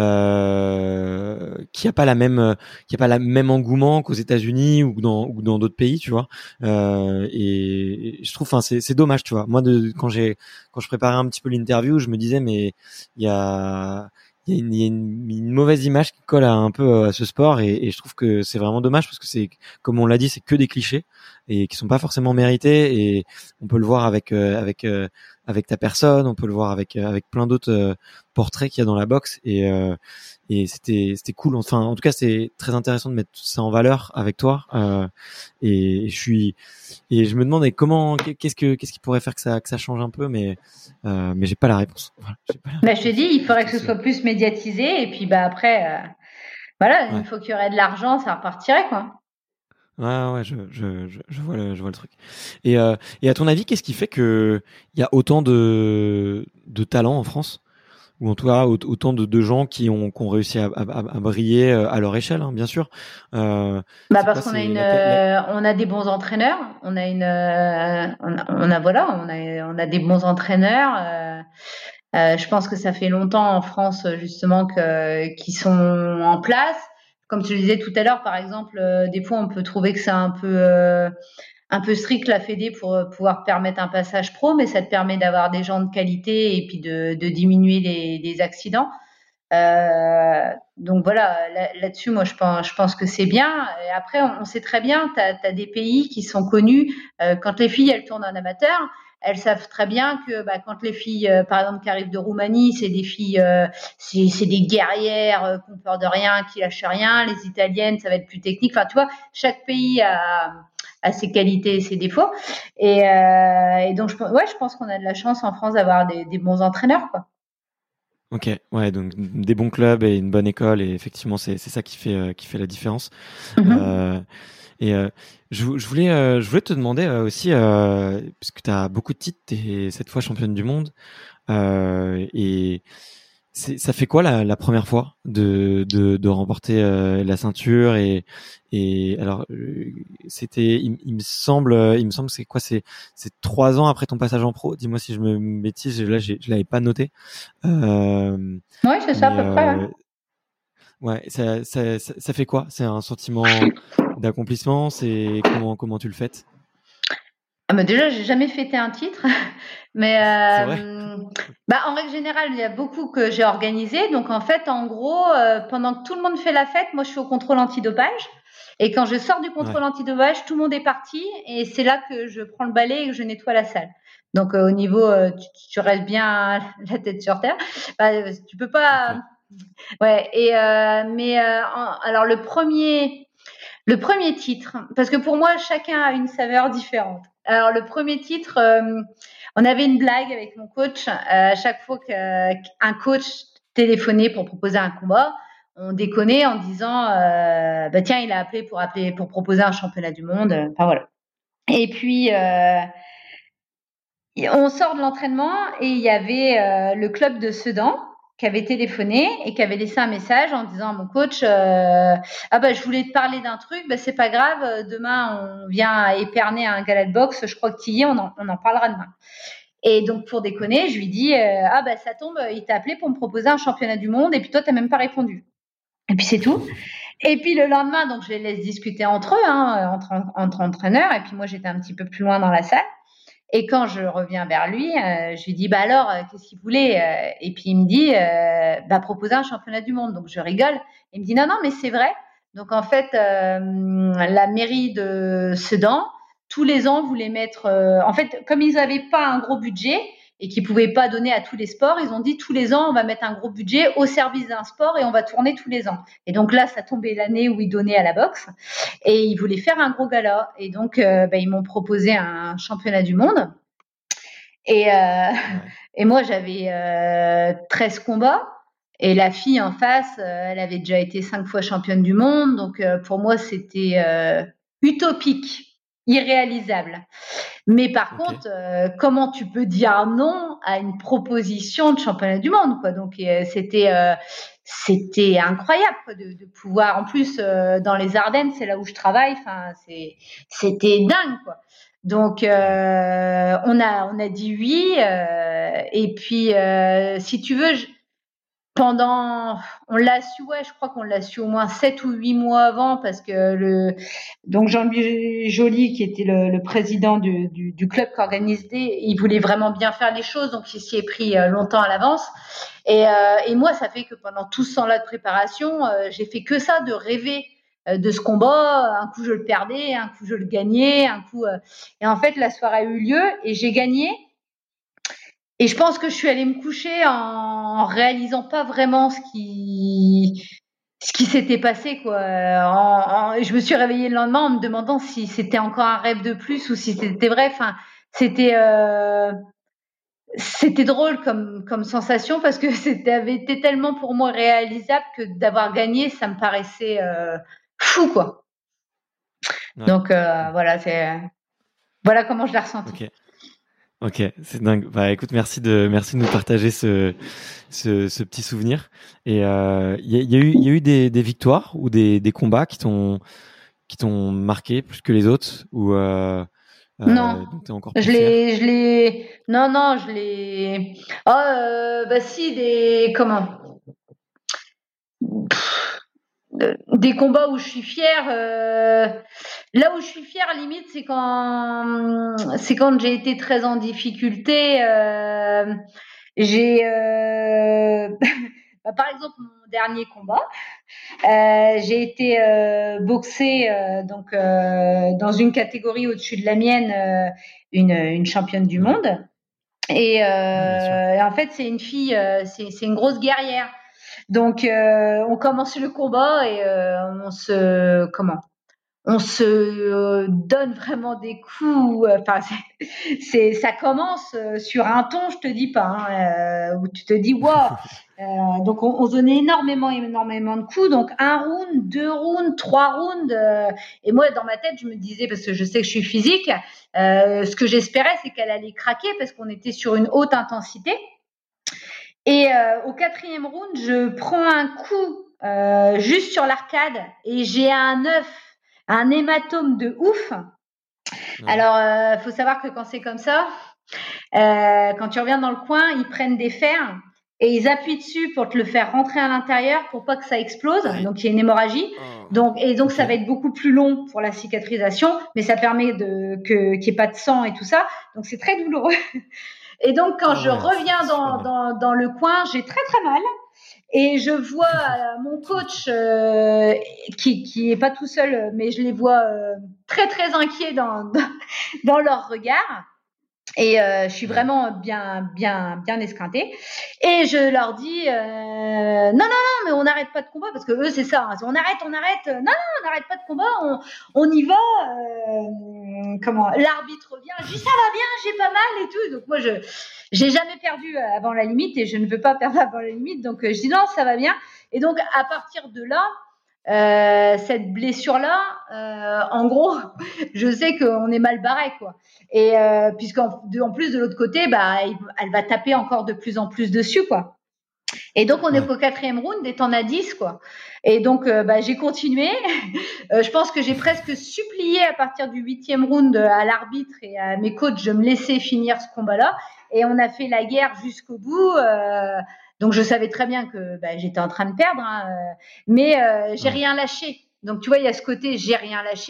[SPEAKER 3] euh, qu'il y a pas la même euh, qu'il y a pas la même engouement qu'aux États-Unis ou dans ou dans d'autres pays, tu vois. Euh, et, et je trouve, enfin c'est c'est dommage, tu vois. Moi de quand j'ai quand je préparais un petit peu l'interview, je me disais mais il y a il y a, une, il y a une, une mauvaise image qui colle à un peu à ce sport et, et je trouve que c'est vraiment dommage parce que c'est comme on l'a dit, c'est que des clichés et qui sont pas forcément mérités et on peut le voir avec euh, avec euh, avec ta personne, on peut le voir avec euh, avec plein d'autres euh, portraits qu'il y a dans la boxe et euh, et c'était c'était cool, enfin en tout cas c'est très intéressant de mettre ça en valeur avec toi euh, et je suis et je me demandais comment qu'est-ce que qu'est-ce qui pourrait faire que ça que ça change un peu mais euh, mais j'ai pas la réponse, voilà, j'ai pas la
[SPEAKER 2] Bah, je te dis,
[SPEAKER 3] réponse.
[SPEAKER 2] il faudrait que
[SPEAKER 3] J'étais
[SPEAKER 2] ce
[SPEAKER 3] sûr.
[SPEAKER 2] soit plus médiatisé et puis bah après, euh, voilà, une
[SPEAKER 3] Ouais.
[SPEAKER 2] fois qu'il y aurait de l'argent, ça repartirait, quoi.
[SPEAKER 3] Ouais, ouais, je, je, je, je vois le, je vois le truc. Et, euh, et à ton avis, qu'est-ce qui fait que il y a autant de, de talents en France, ou en tout cas au- autant de, de gens qui ont, qui ont réussi à, à, à briller euh, à leur échelle, hein, bien sûr. Euh,
[SPEAKER 2] Bah
[SPEAKER 3] c'est quoi,
[SPEAKER 2] parce qu'on a
[SPEAKER 3] c'est
[SPEAKER 2] une,
[SPEAKER 3] la, la...
[SPEAKER 2] euh, on a des bons entraîneurs, on a une, euh, on a, on a- voilà, on a, on a des bons entraîneurs. euh, euh, je pense que ça fait longtemps en France justement que qu'ils sont en place. Comme tu le disais tout à l'heure, par exemple, euh, des fois on peut trouver que c'est un peu, euh, un peu strict la Fédé pour euh, pouvoir permettre un passage pro, mais ça te permet d'avoir des gens de qualité et puis de, de diminuer les, les accidents. Euh, donc voilà, là- là-dessus, moi, je pense, je pense que c'est bien. Et après, on, on sait très bien, tu as des pays qui sont connus. Euh, quand les filles, elles tournent en amateur, elles savent très bien que bah, quand les filles, euh, par exemple, qui arrivent de Roumanie, c'est des filles, euh, c'est c'est des guerrières euh, qui ont peur de rien, qui lâchent rien. Les Italiennes, ça va être plus technique. Enfin, tu vois, chaque pays a, a ses qualités et ses défauts. Et, euh, et donc, je, pense- ouais, je pense qu'on a de la chance en France d'avoir des, des bons entraîneurs, quoi.
[SPEAKER 3] Ok, ouais, donc des bons clubs et une bonne école, et effectivement, c'est c'est ça qui fait euh, qui fait la différence.
[SPEAKER 2] Mhm.
[SPEAKER 3] Euh, et euh, je, vou- je voulais euh, je voulais te demander euh, aussi, euh, puisque tu as beaucoup de titres, t'es cette fois championne du monde. Euh, et c'est, ça fait quoi la, la première fois de, de, de remporter euh, la ceinture et, et alors euh, c'était il, il me semble euh, il me semble que c'est quoi c'est c'est trois ans après ton passage en pro. Dis-moi si je me bêtise, là j'ai, je l'avais pas noté. Euh,
[SPEAKER 2] Oui, c'est ça à
[SPEAKER 3] mais
[SPEAKER 2] peu près.
[SPEAKER 3] euh,
[SPEAKER 2] Ouais.
[SPEAKER 3] ouais, ça, ça, ça, ça fait quoi? C'est un sentiment d'accomplissement? C'est comment comment tu le fêtes?
[SPEAKER 2] Ah bah déjà, j'ai jamais fêté un titre, mais
[SPEAKER 3] C'est vrai?
[SPEAKER 2] euh, bah en règle générale, il y a beaucoup que j'ai organisé. Donc en fait, en gros, euh, pendant que tout le monde fait la fête, moi je suis au contrôle antidopage. Et quand je sors du
[SPEAKER 3] Ouais.
[SPEAKER 2] contrôle antidopage, tout le monde est parti, et c'est là que je prends le balai et que je nettoie la salle. Donc euh, au niveau, euh, tu, tu restes bien la tête sur terre. Bah, euh, tu peux pas.
[SPEAKER 3] Ok.
[SPEAKER 2] Ouais. Et euh, mais euh, en- alors le premier. Le premier titre, parce que pour moi, chacun a une saveur différente. Alors, le premier titre, euh, on avait une blague avec mon coach. Euh, à chaque fois qu'un coach téléphonait pour proposer un combat, on déconnait en disant euh, bah, tiens, il a appelé pour, appeler, pour proposer un championnat du monde. Enfin, voilà. Et puis, euh, on sort de l'entraînement et il y avait euh, le club de Sedan qui avait téléphoné et qui avait laissé un message en disant à mon coach euh, ah bah je voulais te parler d'un truc, bah c'est pas grave, demain on vient à Épernay à un gala de boxe, je crois que tu y es, on en, on en parlera demain. Et donc pour déconner, je lui dis euh, ah bah ça tombe, il t'a appelé pour me proposer un championnat du monde et puis toi t'as même pas répondu. Et puis c'est tout. Et puis le lendemain, donc je les laisse discuter entre eux, hein, entre, entre entraîneurs, et puis moi j'étais un petit peu plus loin dans la salle. Et quand je reviens vers lui, euh, je lui dis bah alors euh, qu'est-ce qu'il voulait euh, et puis il me dit euh, bah proposer un championnat du monde. Donc je rigole. Il me dit non non mais c'est vrai. Donc en fait euh, la mairie de Sedan tous les ans voulait mettre euh, en fait comme ils n'avaient pas un gros budget et qu'ils pouvaient pas donner à tous les sports, ils ont dit tous les ans on va mettre un gros budget au service d'un sport et on va tourner tous les ans. Et donc là ça tombait l'année où ils donnaient à la boxe et ils voulaient faire un gros gala et donc euh, bah, ils m'ont proposé un championnat du monde et, euh, et moi j'avais euh, treize combats et la fille en face euh, elle avait déjà été cinq fois championne du monde donc euh, pour moi c'était euh, utopique, irréalisable. Mais par okay. contre, euh, comment tu peux dire non à une proposition de championnat du monde, quoi. Donc euh, c'était euh, c'était incroyable quoi, de, de pouvoir. En plus, euh, dans les Ardennes, c'est là où je travaille. Enfin, c'est c'était dingue, quoi. Donc euh, on a on a dit oui. Euh, et puis euh, si tu veux. Je, Pendant, on l'a su, ouais, je crois qu'on l'a su au moins sept ou huit mois avant parce que le, donc Jean-Louis Joly, qui était le, le président du, du, du club qui organisait, il voulait vraiment bien faire les choses, donc il s'y est pris longtemps à l'avance. Et, euh, et moi, ça fait que pendant tout ce temps-là de préparation, euh, j'ai fait que ça, de rêver de ce combat. Un coup, je le perdais, un coup, je le gagnais, un coup. Euh, et en fait, la soirée a eu lieu et j'ai gagné. Et je pense que je suis allée me coucher en réalisant pas vraiment ce qui ce qui s'était passé quoi. En, en, je me suis réveillée le lendemain en me demandant si c'était encore un rêve de plus ou si c'était vrai. Enfin, c'était euh, c'était drôle comme comme sensation parce que c'était avait été tellement pour moi réalisable que d'avoir gagné, ça me paraissait euh, fou quoi. Ouais. Donc euh, voilà, c'est voilà comment je l'ai ressenti.
[SPEAKER 3] Okay. Ok, c'est dingue. Bah écoute, merci de merci de nous partager ce ce, ce petit souvenir. Et il euh, y, a, y a eu il y a eu des, des victoires ou des, des combats qui t'ont qui t'ont marqué plus que les autres ou euh,
[SPEAKER 2] non,
[SPEAKER 3] euh, t'es encore
[SPEAKER 2] je l'ai je l'ai non non je l'ai oh euh, bah si des comment des combats où je suis fière. Euh, là où je suis fière, limite, c'est quand c'est quand j'ai été très en difficulté. Euh, j'ai, euh, bah, par exemple, mon dernier combat, euh, j'ai été euh, boxée euh, donc euh, dans une catégorie au-dessus de la mienne, euh, une, une championne du monde. Et, euh, et en fait, c'est une fille, euh, c'est, c'est une grosse guerrière. Donc, euh, on commence le combat et euh, on se comment on se euh, donne vraiment des coups. Enfin, c'est, c'est ça commence sur un ton, je te dis pas, hein, euh, où tu te dis waouh. Euh, donc, on, on se donnait énormément, énormément de coups. Donc, un round, deux rounds, trois rounds. Euh, et moi, dans ma tête, je me disais parce que je sais que je suis physique, euh, ce que j'espérais, c'est qu'elle allait craquer parce qu'on était sur une haute intensité. Et euh, au quatrième round, je prends un coup euh, juste sur l'arcade et j'ai un œuf, un hématome de ouf. Ouais. Alors, il euh, faut savoir que quand c'est comme ça, euh, quand tu reviens dans le coin, ils prennent des fers et ils appuient dessus pour te le faire rentrer à l'intérieur pour pas que ça explose. Ouais. Donc, il y a une hémorragie. Oh. Donc, et donc, okay. Ça va être beaucoup plus long pour la cicatrisation, mais ça permet de, que, qu'il n'y ait pas de sang et tout ça. Donc, c'est très douloureux. Et donc, quand oh, je reviens dans, dans, dans le coin, j'ai très, très mal. Et je vois euh, mon coach, euh, qui, qui est pas tout seul, mais je les vois euh, très, très inquiets dans, dans, dans leur regard. Et euh, je suis vraiment bien, bien, bien esquintée. Et je leur dis, euh, non, non, non, mais on n'arrête pas de combat parce que eux, c'est ça. Hein, on arrête, on arrête. Non, non, on n'arrête pas de combat. On, on y va. Euh, comment l'arbitre vient. Je dis, ça va bien, j'ai pas mal et tout. Donc moi, je, j'ai jamais perdu avant la limite et je ne veux pas perdre avant la limite. Donc je dis non, ça va bien. Et donc à partir de là. Euh, cette blessure-là, euh, en gros, je sais qu'on est mal barré, quoi. Et euh, puisqu'en en plus de l'autre côté, bah, elle va taper encore de plus en plus dessus, quoi. Et donc on ouais. est qu'au quatrième round et t'en as dix, quoi. Et donc euh, bah, j'ai continué. euh, je pense que j'ai presque supplié à partir du huitième round à l'arbitre et à mes coachs de me laisser finir ce combat-là. Et on a fait la guerre jusqu'au bout. Euh, Donc, je savais très bien que bah, j'étais en train de perdre, hein, euh, mais euh, j'ai ouais. rien lâché. Donc, tu vois, il y a ce côté, j'ai rien lâché.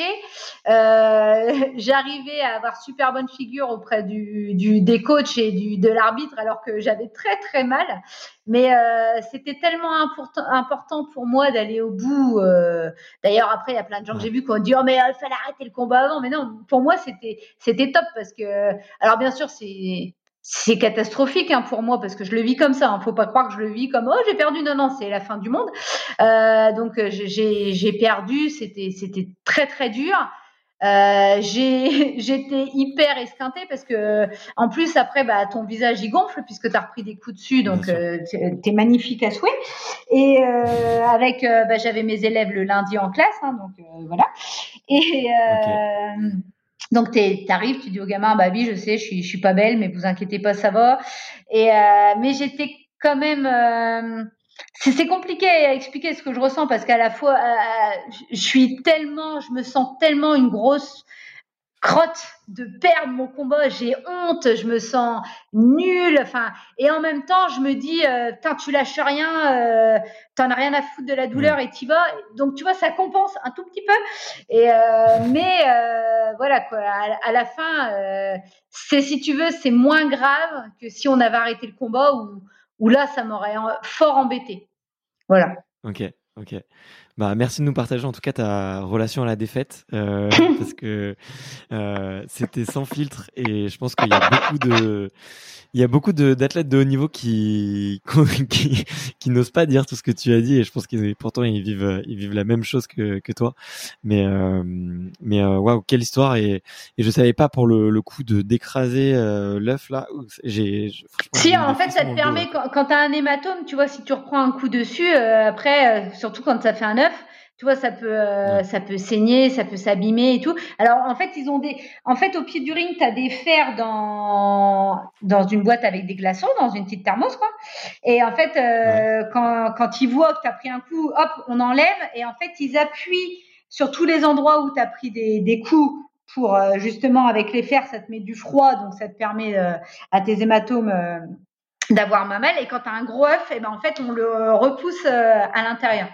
[SPEAKER 2] Euh, j'arrivais à avoir super bonne figure auprès du, du, des coachs et du, de l'arbitre, alors que j'avais très, très mal. Mais euh, c'était tellement important, important pour moi d'aller au bout. Euh, d'ailleurs, après, il y a plein de gens que j'ai vus qui ont dit « Oh, mais il euh, fallait arrêter le combat avant ». Mais non, pour moi, c'était, c'était top parce que… Alors, bien sûr, c'est… C'est catastrophique hein, pour moi parce que je le vis comme ça. Hein. Faut pas croire que je le vis comme oh j'ai perdu. Non non, c'est la fin du monde. Euh, donc j'ai j'ai perdu. C'était c'était très très dur. Euh, j'ai j'étais hyper esquintée parce que en plus après bah ton visage y gonfle puisque t'as repris des coups dessus. Donc euh, t'es magnifique à souhait. Et euh, avec euh, bah, j'avais mes élèves le lundi en classe. Hein, donc euh, voilà. Et euh, okay. Donc, tu arrives, tu dis au gamin, bah oui, je sais, je suis, je suis pas belle, mais vous inquiétez pas, ça va. Et, euh, mais j'étais quand même, euh, c'est compliqué à expliquer ce que je ressens parce qu'à la fois, euh, je suis tellement, je me sens tellement une grosse crotte de perdre mon combat, j'ai honte, je me sens nulle, enfin, et en même temps, je me dis, euh, putain, tu lâches rien, euh, t'en as rien à foutre de la douleur et t'y vas. Donc, tu vois, ça compense un tout petit peu. Et euh, mais euh, voilà quoi, à, à la fin, euh, c'est si tu veux, c'est moins grave que si on avait arrêté le combat où, où là, ça m'aurait fort embêté. Voilà.
[SPEAKER 3] Ok, ok. Bah, merci de nous partager en tout cas ta relation à la défaite euh, parce que euh, c'était sans filtre et je pense qu'il y a beaucoup de il y a beaucoup de d'athlètes de haut niveau qui qui, qui n'osent pas dire tout ce que tu as dit et je pense qu'ils pourtant ils vivent ils vivent la même chose que que toi mais euh, mais waouh wow, quelle histoire et et je savais pas pour le le coup de d'écraser euh, l'œuf là j'ai
[SPEAKER 2] si en fait ça te permet quand, quand t'as un hématome tu vois si tu reprends un coup dessus euh, après euh, surtout quand ça fait un œuf tu vois ça peut euh, ouais. ça peut saigner ça peut s'abîmer et tout alors en fait ils ont des en fait au pied du ring t'as des fers dans dans une boîte avec des glaçons dans une petite thermos quoi et en fait euh, ouais. quand quand ils voient que t'as pris un coup hop on enlève et en fait ils appuient sur tous les endroits où t'as pris des des coups pour euh, justement avec les fers ça te met du froid donc ça te permet euh, à tes hématomes euh, d'avoir moins mal et quand t'as un gros œuf et ben en fait on le repousse euh, à l'intérieur.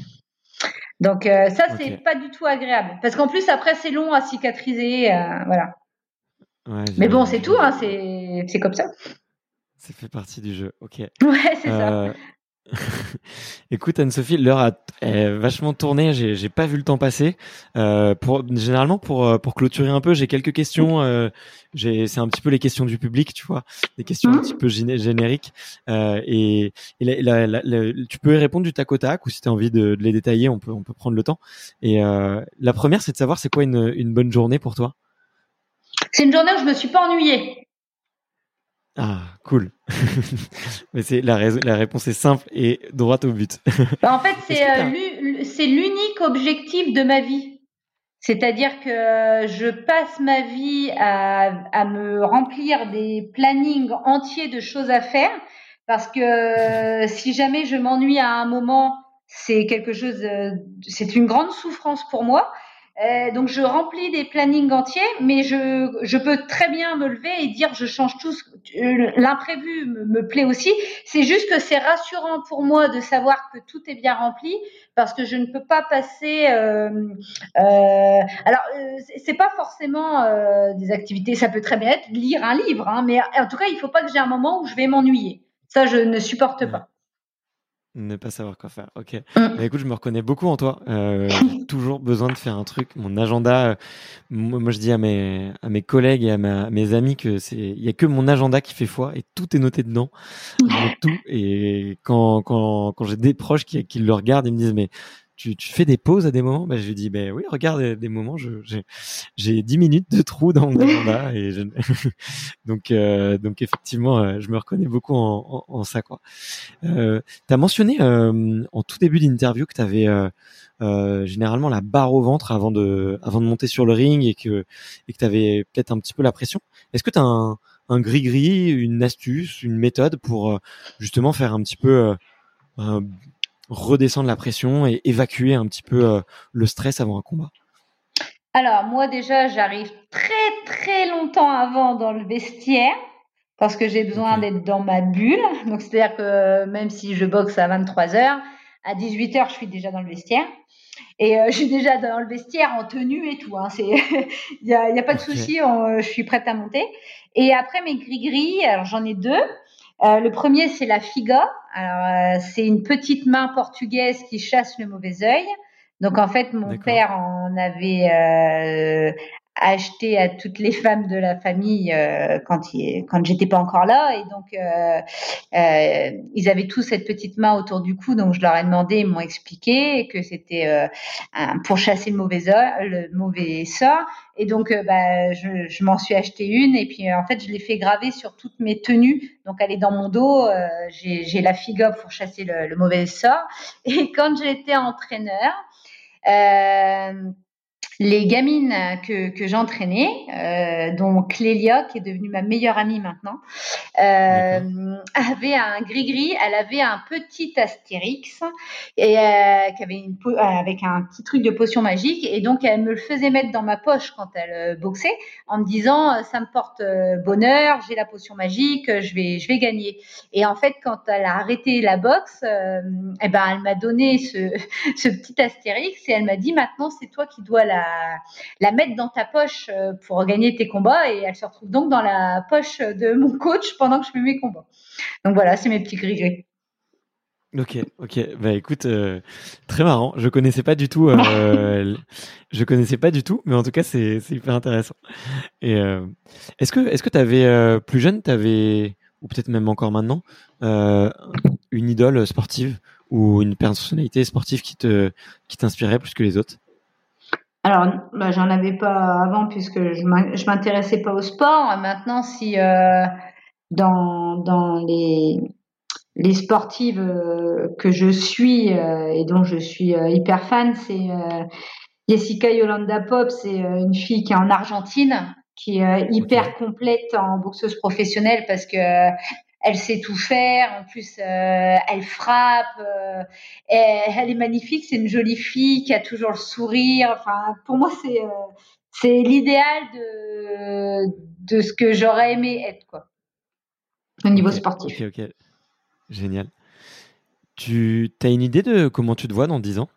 [SPEAKER 2] Donc euh, ça okay. c'est pas du tout agréable parce qu'en plus après c'est long à cicatriser euh, voilà. Ouais, mais bon c'est tout hein, c'est c'est comme ça.
[SPEAKER 3] Ça fait partie du jeu. OK.
[SPEAKER 2] Ouais, c'est euh... ça.
[SPEAKER 3] Écoute Anne-Sophie, l'heure a est vachement tourné, j'ai j'ai pas vu le temps passer. Euh, pour généralement pour pour clôturer un peu, j'ai quelques questions. Euh, j'ai c'est un petit peu les questions du public, tu vois, des questions mmh. un petit peu géné- génériques. Euh, et et la, la, la, la, tu peux y répondre du tac au tac ou si tu as envie de, de les détailler, on peut on peut prendre le temps. Et euh, la première, c'est de savoir c'est quoi une une bonne journée pour toi.
[SPEAKER 2] C'est une journée où je me suis pas ennuyée.
[SPEAKER 3] Ah, cool. Mais c'est la, raison, la réponse est simple et droite au but.
[SPEAKER 2] Bah en fait, c'est euh, c'est l'unique objectif de ma vie. C'est-à-dire que je passe ma vie à, à me remplir des plannings entiers de choses à faire parce que si jamais je m'ennuie à un moment, c'est quelque chose, euh, c'est une grande souffrance pour moi. Euh, donc je remplis des plannings entiers, mais je je peux très bien me lever et dire je change tout. L'imprévu me, me plaît aussi. C'est juste que c'est rassurant pour moi de savoir que tout est bien rempli parce que je ne peux pas passer. Euh, euh, alors euh, c'est pas forcément euh, des activités. Ça peut très bien être lire un livre, hein, mais en tout cas il faut pas que j'ai un moment où je vais m'ennuyer. Ça je ne supporte pas.
[SPEAKER 3] Ne pas savoir quoi faire. Ok.
[SPEAKER 2] Mm.
[SPEAKER 3] Bah, écoute, je me reconnais beaucoup en toi. Euh, j'ai toujours besoin de faire un truc. Mon agenda, euh, moi, moi, je dis à mes à mes collègues et à, ma, à mes amis que c'est, il y a que mon agenda qui fait foi et tout est noté dedans. Je note tout. Et quand quand quand j'ai des proches qui qui le regardent, ils me disent mais tu, tu fais des pauses à des moments? Bah, je lui dis, ben oui, regarde, des moments, je, j'ai, j'ai dix minutes de trou dans mon agenda et je... donc, euh, donc effectivement, euh, je me reconnais beaucoup en, en, en ça, quoi. Euh, t'as mentionné, euh, en tout début d'interview que t'avais, euh, euh, généralement la barre au ventre avant de, avant de monter sur le ring et que, et que t'avais peut-être un petit peu la pression. Est-ce que t'as un, un gris-gris, une astuce, une méthode pour, euh, justement faire un petit peu, euh, euh, redescendre la pression et évacuer un petit peu euh, le stress avant un combat?
[SPEAKER 2] Alors, moi, déjà, j'arrive très, très longtemps avant dans le vestiaire parce que j'ai besoin
[SPEAKER 3] Ok.
[SPEAKER 2] d'être dans ma bulle. Donc, c'est-à-dire que même si je boxe à vingt-trois heures, à dix-huit heures, je suis déjà dans le vestiaire. Et euh, je suis déjà dans le vestiaire en tenue et tout. Hein. C'est, il y a, y a pas de
[SPEAKER 3] Ok.
[SPEAKER 2] souci, on- je suis prête à monter. Et après mes gris-gris, alors j'en ai deux. Euh, le premier, c'est la figa. Alors, euh, c'est une petite main portugaise qui chasse le mauvais œil. Donc, en fait, mon
[SPEAKER 3] D'accord.
[SPEAKER 2] père en avait euh, acheté à toutes les femmes de la famille euh, quand, il, quand j'étais pas encore là. Et donc, euh, euh, ils avaient tous cette petite main autour du cou. Donc, je leur ai demandé, ils m'ont expliqué que c'était euh, un- pour chasser le mauvais, œil, le mauvais sort. Et donc, euh, bah, je, je m'en suis acheté une et puis euh, en fait, je l'ai fait graver sur toutes mes tenues. Donc, elle est dans mon dos. Euh, j'ai, j'ai la figa pour chasser le, le mauvais sort. Et quand j'étais entraîneur, euh, les gamines que, que j'entraînais, euh, dont Clélia, qui est devenue ma meilleure amie maintenant,
[SPEAKER 3] D'accord.
[SPEAKER 2] euh, avait un gris-gris, elle avait un petit astérix et euh, qui avait une po- euh, avec un petit truc de potion magique et donc elle me le faisait mettre dans ma poche quand elle euh, boxait en me disant euh, ça me porte euh, bonheur, j'ai la potion magique, euh, je vais je vais gagner. Et en fait quand elle a arrêté la boxe, euh, eh ben elle m'a donné ce ce petit astérix et elle m'a dit maintenant c'est toi qui dois la la mettre dans ta poche euh, pour gagner tes combats et elle se retrouve donc dans la poche de mon coach pendant que je fais mes combats. Donc voilà, c'est mes petits gris-gris.
[SPEAKER 3] Ok, ok. Bah écoute, euh, très marrant. Je connaissais pas du tout. Euh, l- je connaissais pas du tout, mais en tout cas, c'est c'est hyper intéressant. Et euh, est-ce que est-ce que t'avais euh, plus jeune, t'avais ou peut-être même encore maintenant, euh, une idole sportive ou une personnalité sportive qui te qui t'inspirait plus que les autres?
[SPEAKER 2] Alors, bah, j'en avais pas avant puisque je m'in- je m'intéressais pas au sport. Maintenant, si euh, dans dans les les sportives euh, que je suis euh, et dont je suis euh, hyper fan, c'est euh, Jessica Yolanda Pop, c'est euh, une fille qui est en Argentine, qui est euh,
[SPEAKER 3] Ok.
[SPEAKER 2] hyper complète en boxeuse professionnelle parce que euh, elle sait tout faire. En plus, euh, elle frappe. Euh, et elle est magnifique. C'est une jolie fille qui a toujours le sourire. Enfin, pour moi, c'est euh, c'est l'idéal de de ce que j'aurais aimé être, quoi, au niveau
[SPEAKER 3] Ok, ok,
[SPEAKER 2] sportif.
[SPEAKER 3] ok. Génial. Tu as une idée de comment tu te vois dans dix ans?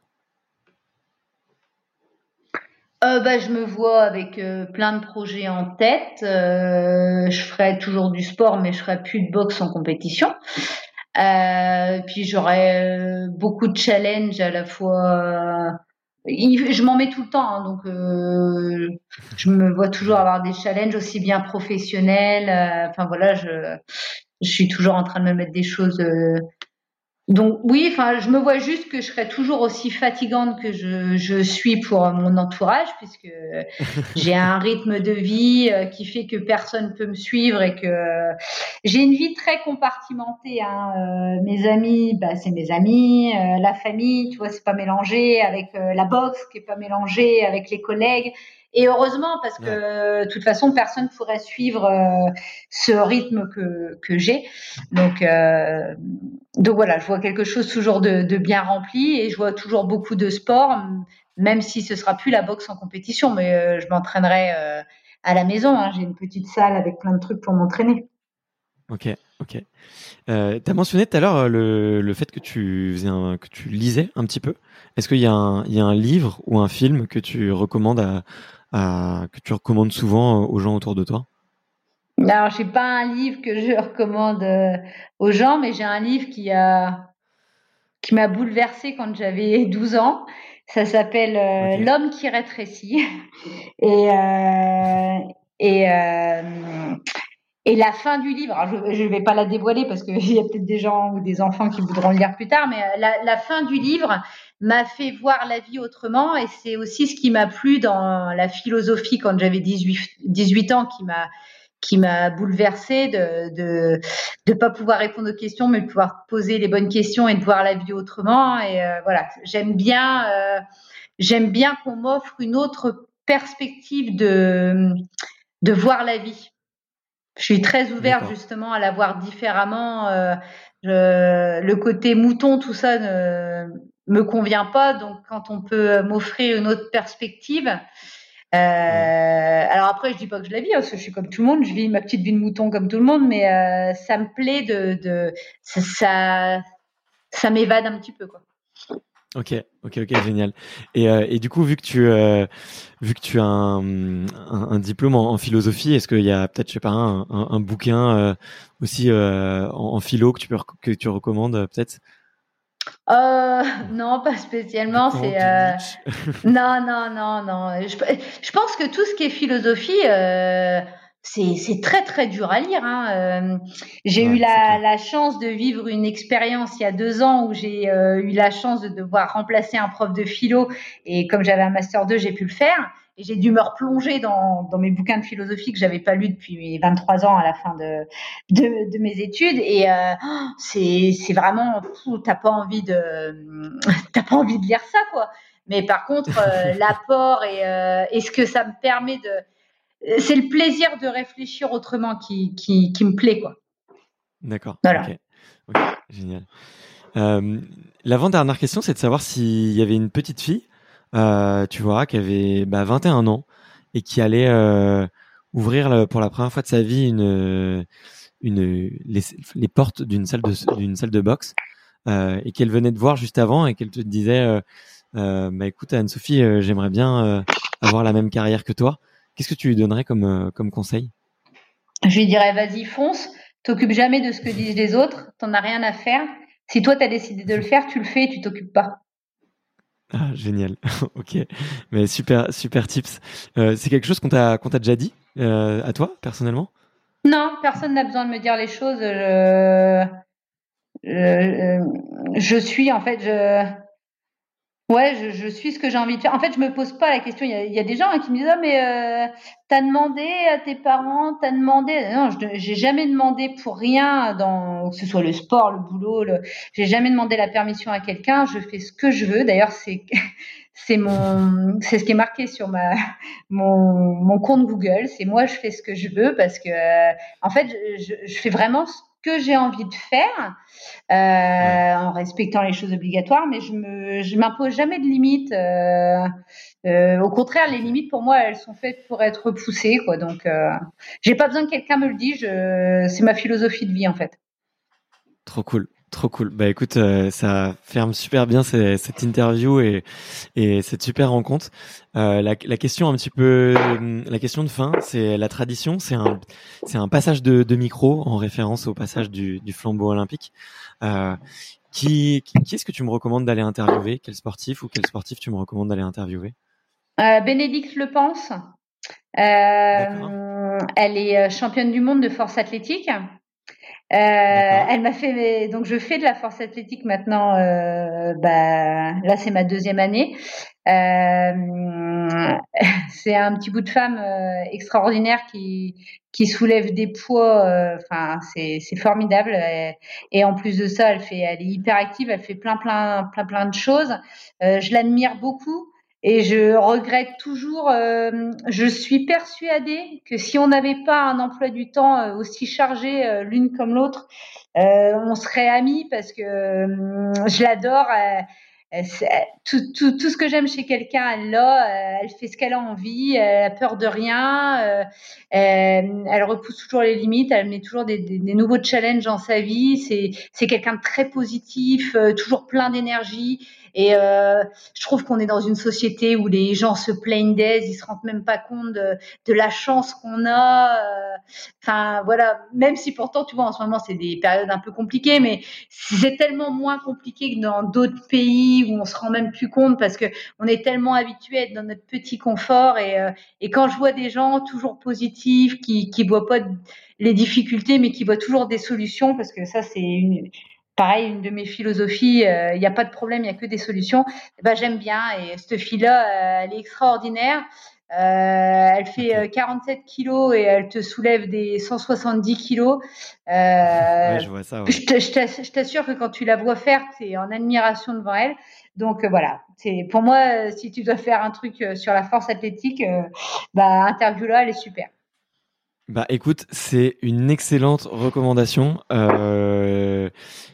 [SPEAKER 2] Euh, bah, je me vois avec euh, plein de projets en tête. Euh, je ferai toujours du sport, mais je ferai plus de boxe en compétition. Euh, puis j'aurai euh, beaucoup de challenges à la fois. Il- Je m'en mets tout le temps, hein, donc euh, je me vois toujours
[SPEAKER 3] Ouais.
[SPEAKER 2] avoir des challenges aussi bien professionnels. euh, Enfin voilà, je, je suis toujours en train de me mettre des choses. euh, donc oui, enfin, je me vois juste que je serai toujours aussi fatigante que je, je suis pour mon entourage, puisque j'ai un rythme de vie euh, qui fait que personne peut me suivre et que euh, j'ai une vie très compartimentée. Hein. Euh, mes amis, bah, c'est mes amis, euh, la famille, tu vois, c'est pas mélangé avec euh, la boxe, qui est pas mélangée avec les collègues. Et heureusement, parce que
[SPEAKER 3] Ouais.
[SPEAKER 2] euh, de toute façon, personne pourrait suivre euh, ce rythme que que j'ai. Donc euh, donc voilà, je vois quelque chose toujours de, de bien rempli et je vois toujours beaucoup de sport, m- même si ce sera plus la boxe en compétition, mais euh, je m'entraînerai euh, à la maison. Hein. J'ai une petite salle avec plein de trucs pour m'entraîner.
[SPEAKER 3] Ok, ok. Euh, t'as mentionné tout à l'heure euh, le, le fait que tu faisais un- que tu lisais un petit peu. Est-ce qu'il y a un, il y a un livre ou un film que tu recommandes à, à- que tu recommandes souvent euh, aux gens autour de toi?
[SPEAKER 2] Alors, j'ai pas un livre que je recommande euh, aux gens, mais j'ai un livre qui a qui m'a bouleversée quand j'avais douze ans. Ça s'appelle euh, okay. L'homme qui rétrécit. Et, euh, et, euh, et la fin du livre, alors je ne vais pas la dévoiler parce qu'il y a peut-être des gens ou des enfants qui voudront le lire plus tard, mais la, la fin du livre m'a fait voir la vie autrement, et c'est aussi ce qui m'a plu dans la philosophie quand j'avais dix-huit ans, qui m'a qui m'a bouleversée de de de pas pouvoir répondre aux questions, mais de pouvoir poser les bonnes questions et de voir la vie autrement. Et euh, voilà, j'aime bien euh, j'aime bien qu'on m'offre une autre perspective de de voir la vie. Je suis très ouverte D'accord. justement à la voir différemment. Euh, je, le côté mouton, tout ça ne me convient pas. Donc, quand on peut m'offrir une autre perspective, euh, ouais. alors après, je dis pas que je la vis, parce que je suis comme tout le monde, je vis ma petite vie de mouton comme tout le monde, mais euh, ça me plaît de, de ça, ça, ça m'évade un petit peu, quoi.
[SPEAKER 3] Ok, ok, ok, génial. Et, euh, et du coup, vu que tu, euh, vu que tu as un, un, un diplôme en, en philosophie, est-ce qu'il y a peut-être, je sais pas, un, un, un bouquin euh, aussi euh, en, en philo que tu peux que tu recommandes peut-être?
[SPEAKER 2] Euh, non, pas spécialement. C'est euh... non, non, non, non. Je, je pense que tout ce qui est philosophie. Euh... C'est, c'est très très dur à lire. Hein. Euh, j'ai ouais, eu la, la chance de vivre une expérience il y a deux ans où j'ai euh, eu la chance de devoir remplacer un prof de philo, et comme j'avais un master deux, j'ai pu le faire, et j'ai dû me replonger dans, dans mes bouquins de philosophie que j'avais pas lus depuis mes vingt-trois ans à la fin de, de, de mes études, et euh, c'est, c'est vraiment, t'as pas envie de, t'as pas envie de lire ça, quoi. Mais par contre, euh, l'apport et, euh, et ce que ça me permet de c'est le plaisir de réfléchir autrement qui, qui, qui me plaît, quoi.
[SPEAKER 3] D'accord. Voilà. Ok. Okay. Génial. Euh, l'avant-dernière question, c'est de savoir s'il y avait une petite fille, euh, tu vois, qui avait bah, vingt et un ans et qui allait euh, ouvrir le, pour la première fois de sa vie une, une, les, les portes d'une salle de, d'une salle de boxe euh, et qu'elle venait de voir juste avant et qu'elle te disait euh, euh, bah, écoute, Anne-Sophie, euh, j'aimerais bien euh, avoir la même carrière que toi. Qu'est-ce que tu lui donnerais comme, euh, comme conseil?
[SPEAKER 2] Je lui dirais, vas-y, fonce, t'occupes jamais de ce que disent les autres, t'en as rien à faire. Si toi, t'as décidé de le faire, tu le fais et tu t'occupes pas.
[SPEAKER 3] Ah, génial. Ok. Mais super, super tips. Euh, c'est quelque chose qu'on t'a, qu'on t'a déjà dit euh, à toi, personnellement?
[SPEAKER 2] Non, personne n'a besoin de me dire les choses. Je, je, je suis, en fait, je... Ouais, je, je suis ce que j'ai envie de faire. En fait, je me pose pas la question. Il y a, il y a des gens hein, qui me disent, ah, mais euh, t'as demandé à tes parents, t'as demandé. Non, je j'ai jamais demandé pour rien, dans que ce soit le sport, le boulot. Le... J'ai jamais demandé la permission à quelqu'un. Je fais ce que je veux. D'ailleurs, c'est c'est mon, c'est ce qui est marqué sur ma mon mon compte Google. C'est moi, je fais ce que je veux parce que euh, en fait, je, je, je fais vraiment ce que j'ai envie de faire. Euh, ouais. En respectant les choses obligatoires, mais je me, je m'impose jamais de limites. Euh, euh, au contraire, les limites pour moi, elles sont faites pour être repoussées, quoi. Donc, euh, j'ai pas besoin que quelqu'un me le dise. Je, c'est ma philosophie de vie, en fait.
[SPEAKER 3] Trop cool, trop cool. Bah écoute, euh, ça ferme super bien ces, cette interview et, et cette super rencontre. Euh, la, la question un petit peu, la question de fin, c'est la tradition. C'est un, c'est un passage de, de micro en référence au passage du, du flambeau olympique. Euh, qui, qui, qui est-ce que tu me recommandes d'aller interviewer? Quel sportif ou quel sportif tu me recommandes d'aller interviewer?
[SPEAKER 2] euh, Bénédicte Le Pense. Euh, elle est championne du monde de force athlétique. Euh, elle m'a fait donc je fais de la force athlétique maintenant. Euh, bah là c'est ma deuxième année. Euh, c'est un petit bout de femme euh, extraordinaire qui qui soulève des poids. Enfin euh, c'est c'est formidable. Et, et en plus de ça, elle fait elle est hyper active. Elle fait plein plein plein plein de choses. Euh, je l'admire beaucoup. Et je regrette toujours, euh, je suis persuadée que si on n'avait pas un emploi du temps euh, aussi chargé euh, l'une comme l'autre, euh, on serait amies parce que euh, je l'adore. Euh, Elle, elle, tout, tout, tout ce que j'aime chez quelqu'un, elle l'a. Elle fait ce qu'elle a envie. Elle a peur de rien. Euh, elle, elle repousse toujours les limites. Elle met toujours des, des, des nouveaux challenges dans sa vie. C'est, c'est quelqu'un de très positif, euh, toujours plein d'énergie. Et euh, je trouve qu'on est dans une société où les gens se plaignent d'aise, ils se rendent même pas compte de, de la chance qu'on a. Enfin euh, voilà, même si pourtant tu vois en ce moment c'est des périodes un peu compliquées, mais c'est tellement moins compliqué que dans d'autres pays où on se rend même plus compte parce que on est tellement habitué à être dans notre petit confort. Et, euh, et quand je vois des gens toujours positifs, qui qui voient pas les difficultés, mais qui voient toujours des solutions, parce que ça c'est une pareil, une de mes philosophies, il euh, n'y a pas de problème, il n'y a que des solutions. Eh ben, j'aime bien. Et cette fille-là, euh, elle est extraordinaire. Euh, elle fait euh, quarante-sept kilos et elle te soulève des cent soixante-dix kilos. Euh,
[SPEAKER 3] ouais, je vois ça. Ouais.
[SPEAKER 2] Je t'assure que quand tu la vois faire, tu es en admiration devant elle. Donc euh, voilà, c'est pour moi, si tu dois faire un truc euh, sur la force athlétique, euh, bah interview-là, elle est super.
[SPEAKER 3] Bah écoute, c'est une excellente recommandation. Euh,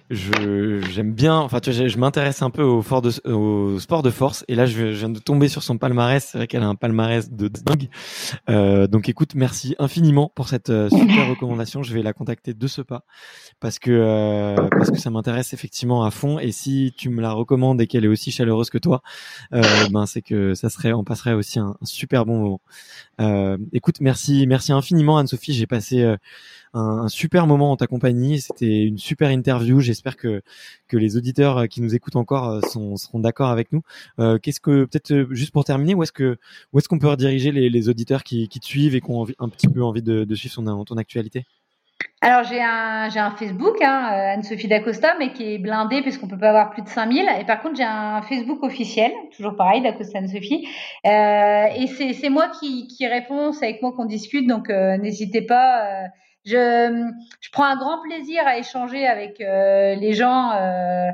[SPEAKER 3] je j'aime bien. Enfin, tu vois, je, je m'intéresse un peu au, fort de, au sport de force, et là, je, je viens de tomber sur son palmarès. C'est vrai qu'elle a un palmarès de dingue. Euh, donc, écoute, merci infiniment pour cette euh, super recommandation. Je vais la contacter de ce pas parce que euh, parce que ça m'intéresse effectivement à fond. Et si tu me la recommandes et qu'elle est aussi chaleureuse que toi, euh, ben c'est que ça serait, on passerait aussi un, un super bon moment. Euh, écoute, merci, merci infiniment Anne-Sophie. J'ai passé euh, un, un super moment en ta compagnie. C'était une super interview. J'espère que que les auditeurs qui nous écoutent encore euh, sont, seront d'accord avec nous. Euh, qu'est-ce que peut-être euh, juste pour terminer, où est-ce que où est-ce qu'on peut rediriger les, les auditeurs qui, qui te suivent et qui ont envie, un petit peu envie de, de suivre ton, ton actualité?
[SPEAKER 2] Alors j'ai un j'ai un Facebook, hein, Anne-Sophie Dacosta, mais qui est blindé puisqu'on peut pas avoir plus de cinq mille. Et par contre j'ai un Facebook officiel, toujours pareil, Dacosta Anne-Sophie. Euh, et c'est c'est moi qui qui réponds, c'est avec moi qu'on discute, donc euh, n'hésitez pas. Euh, je je prends un grand plaisir à échanger avec euh, les gens. Euh,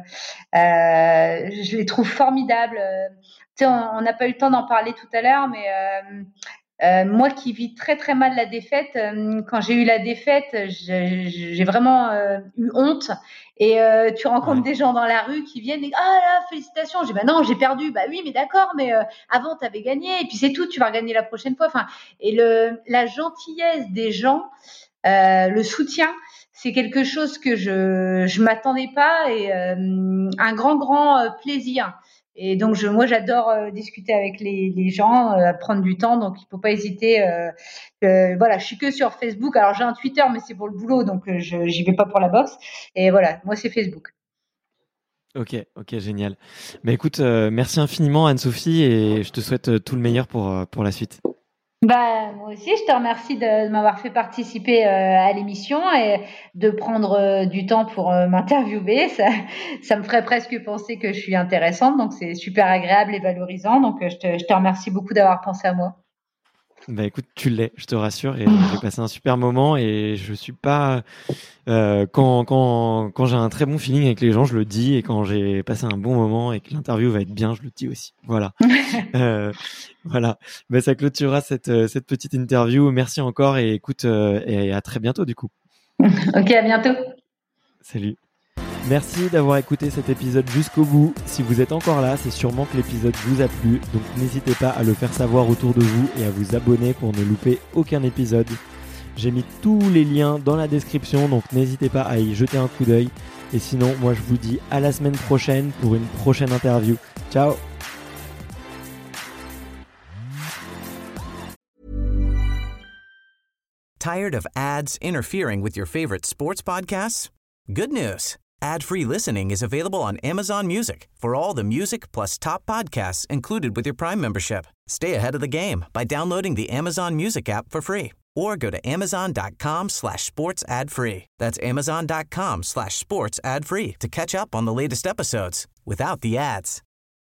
[SPEAKER 2] euh, je les trouve formidables. Euh, tu sais, on n'a pas eu le temps d'en parler tout à l'heure, mais euh, Euh, moi qui vis très très mal la défaite, euh, quand j'ai eu la défaite, j'ai, j'ai vraiment euh, eu honte. Et euh, tu rencontres ouais. des gens dans la rue qui viennent et ah là félicitations. J'ai bah non j'ai perdu. Bah oui mais d'accord mais euh, avant t'avais gagné et puis c'est tout, tu vas regagner la prochaine fois. Enfin et le la gentillesse des gens, euh, le soutien, c'est quelque chose que je je m'attendais pas et euh, un grand grand euh, plaisir. Et donc, je, moi, j'adore euh, discuter avec les, les gens, euh, prendre du temps. Donc, il faut pas hésiter. Euh, euh, voilà, je suis que sur Facebook. Alors, j'ai un Twitter, mais c'est pour le boulot, donc euh, je j'y vais pas pour la boxe. Et voilà, moi, c'est Facebook.
[SPEAKER 3] Ok, ok, génial. Mais écoute, euh, merci infiniment Anne-Sophie et je te souhaite euh, tout le meilleur pour euh, pour la suite.
[SPEAKER 2] Bah, moi aussi, je te remercie de, de m'avoir fait participer euh, à l'émission et de prendre euh, du temps pour euh, m'interviewer. Ça, ça me ferait presque penser que je suis intéressante, donc c'est super agréable et valorisant. Donc, euh, je te, je te remercie beaucoup d'avoir pensé à moi.
[SPEAKER 3] Bah écoute, tu l'es, je te rassure, et j'ai passé un super moment et je suis pas euh, quand quand quand j'ai un très bon feeling avec les gens, je le dis, et quand j'ai passé un bon moment et que l'interview va être bien, je le dis aussi. Voilà, euh, voilà. Bah ça clôturera cette cette petite interview. Merci encore et écoute euh, et à très bientôt du coup.
[SPEAKER 2] Ok, à bientôt.
[SPEAKER 3] Salut. Merci d'avoir écouté cet épisode jusqu'au bout. Si vous êtes encore là, c'est sûrement que l'épisode vous a plu, donc n'hésitez pas à le faire savoir autour de vous et à vous abonner pour ne louper aucun épisode. J'ai mis tous les liens dans la description, donc n'hésitez pas à y jeter un coup d'œil. Et sinon, moi je vous dis à la semaine prochaine pour une prochaine interview. Ciao!
[SPEAKER 6] Tired of ads interfering with your favorite sports podcasts? Good news. Ad-free listening is available on Amazon Music for all the music plus top podcasts included with your Prime membership. Stay ahead of the game by downloading the Amazon Music app for free or go to amazon.com slash sports ad free. That's amazon.com slash sports ad free to catch up on the latest episodes without the ads.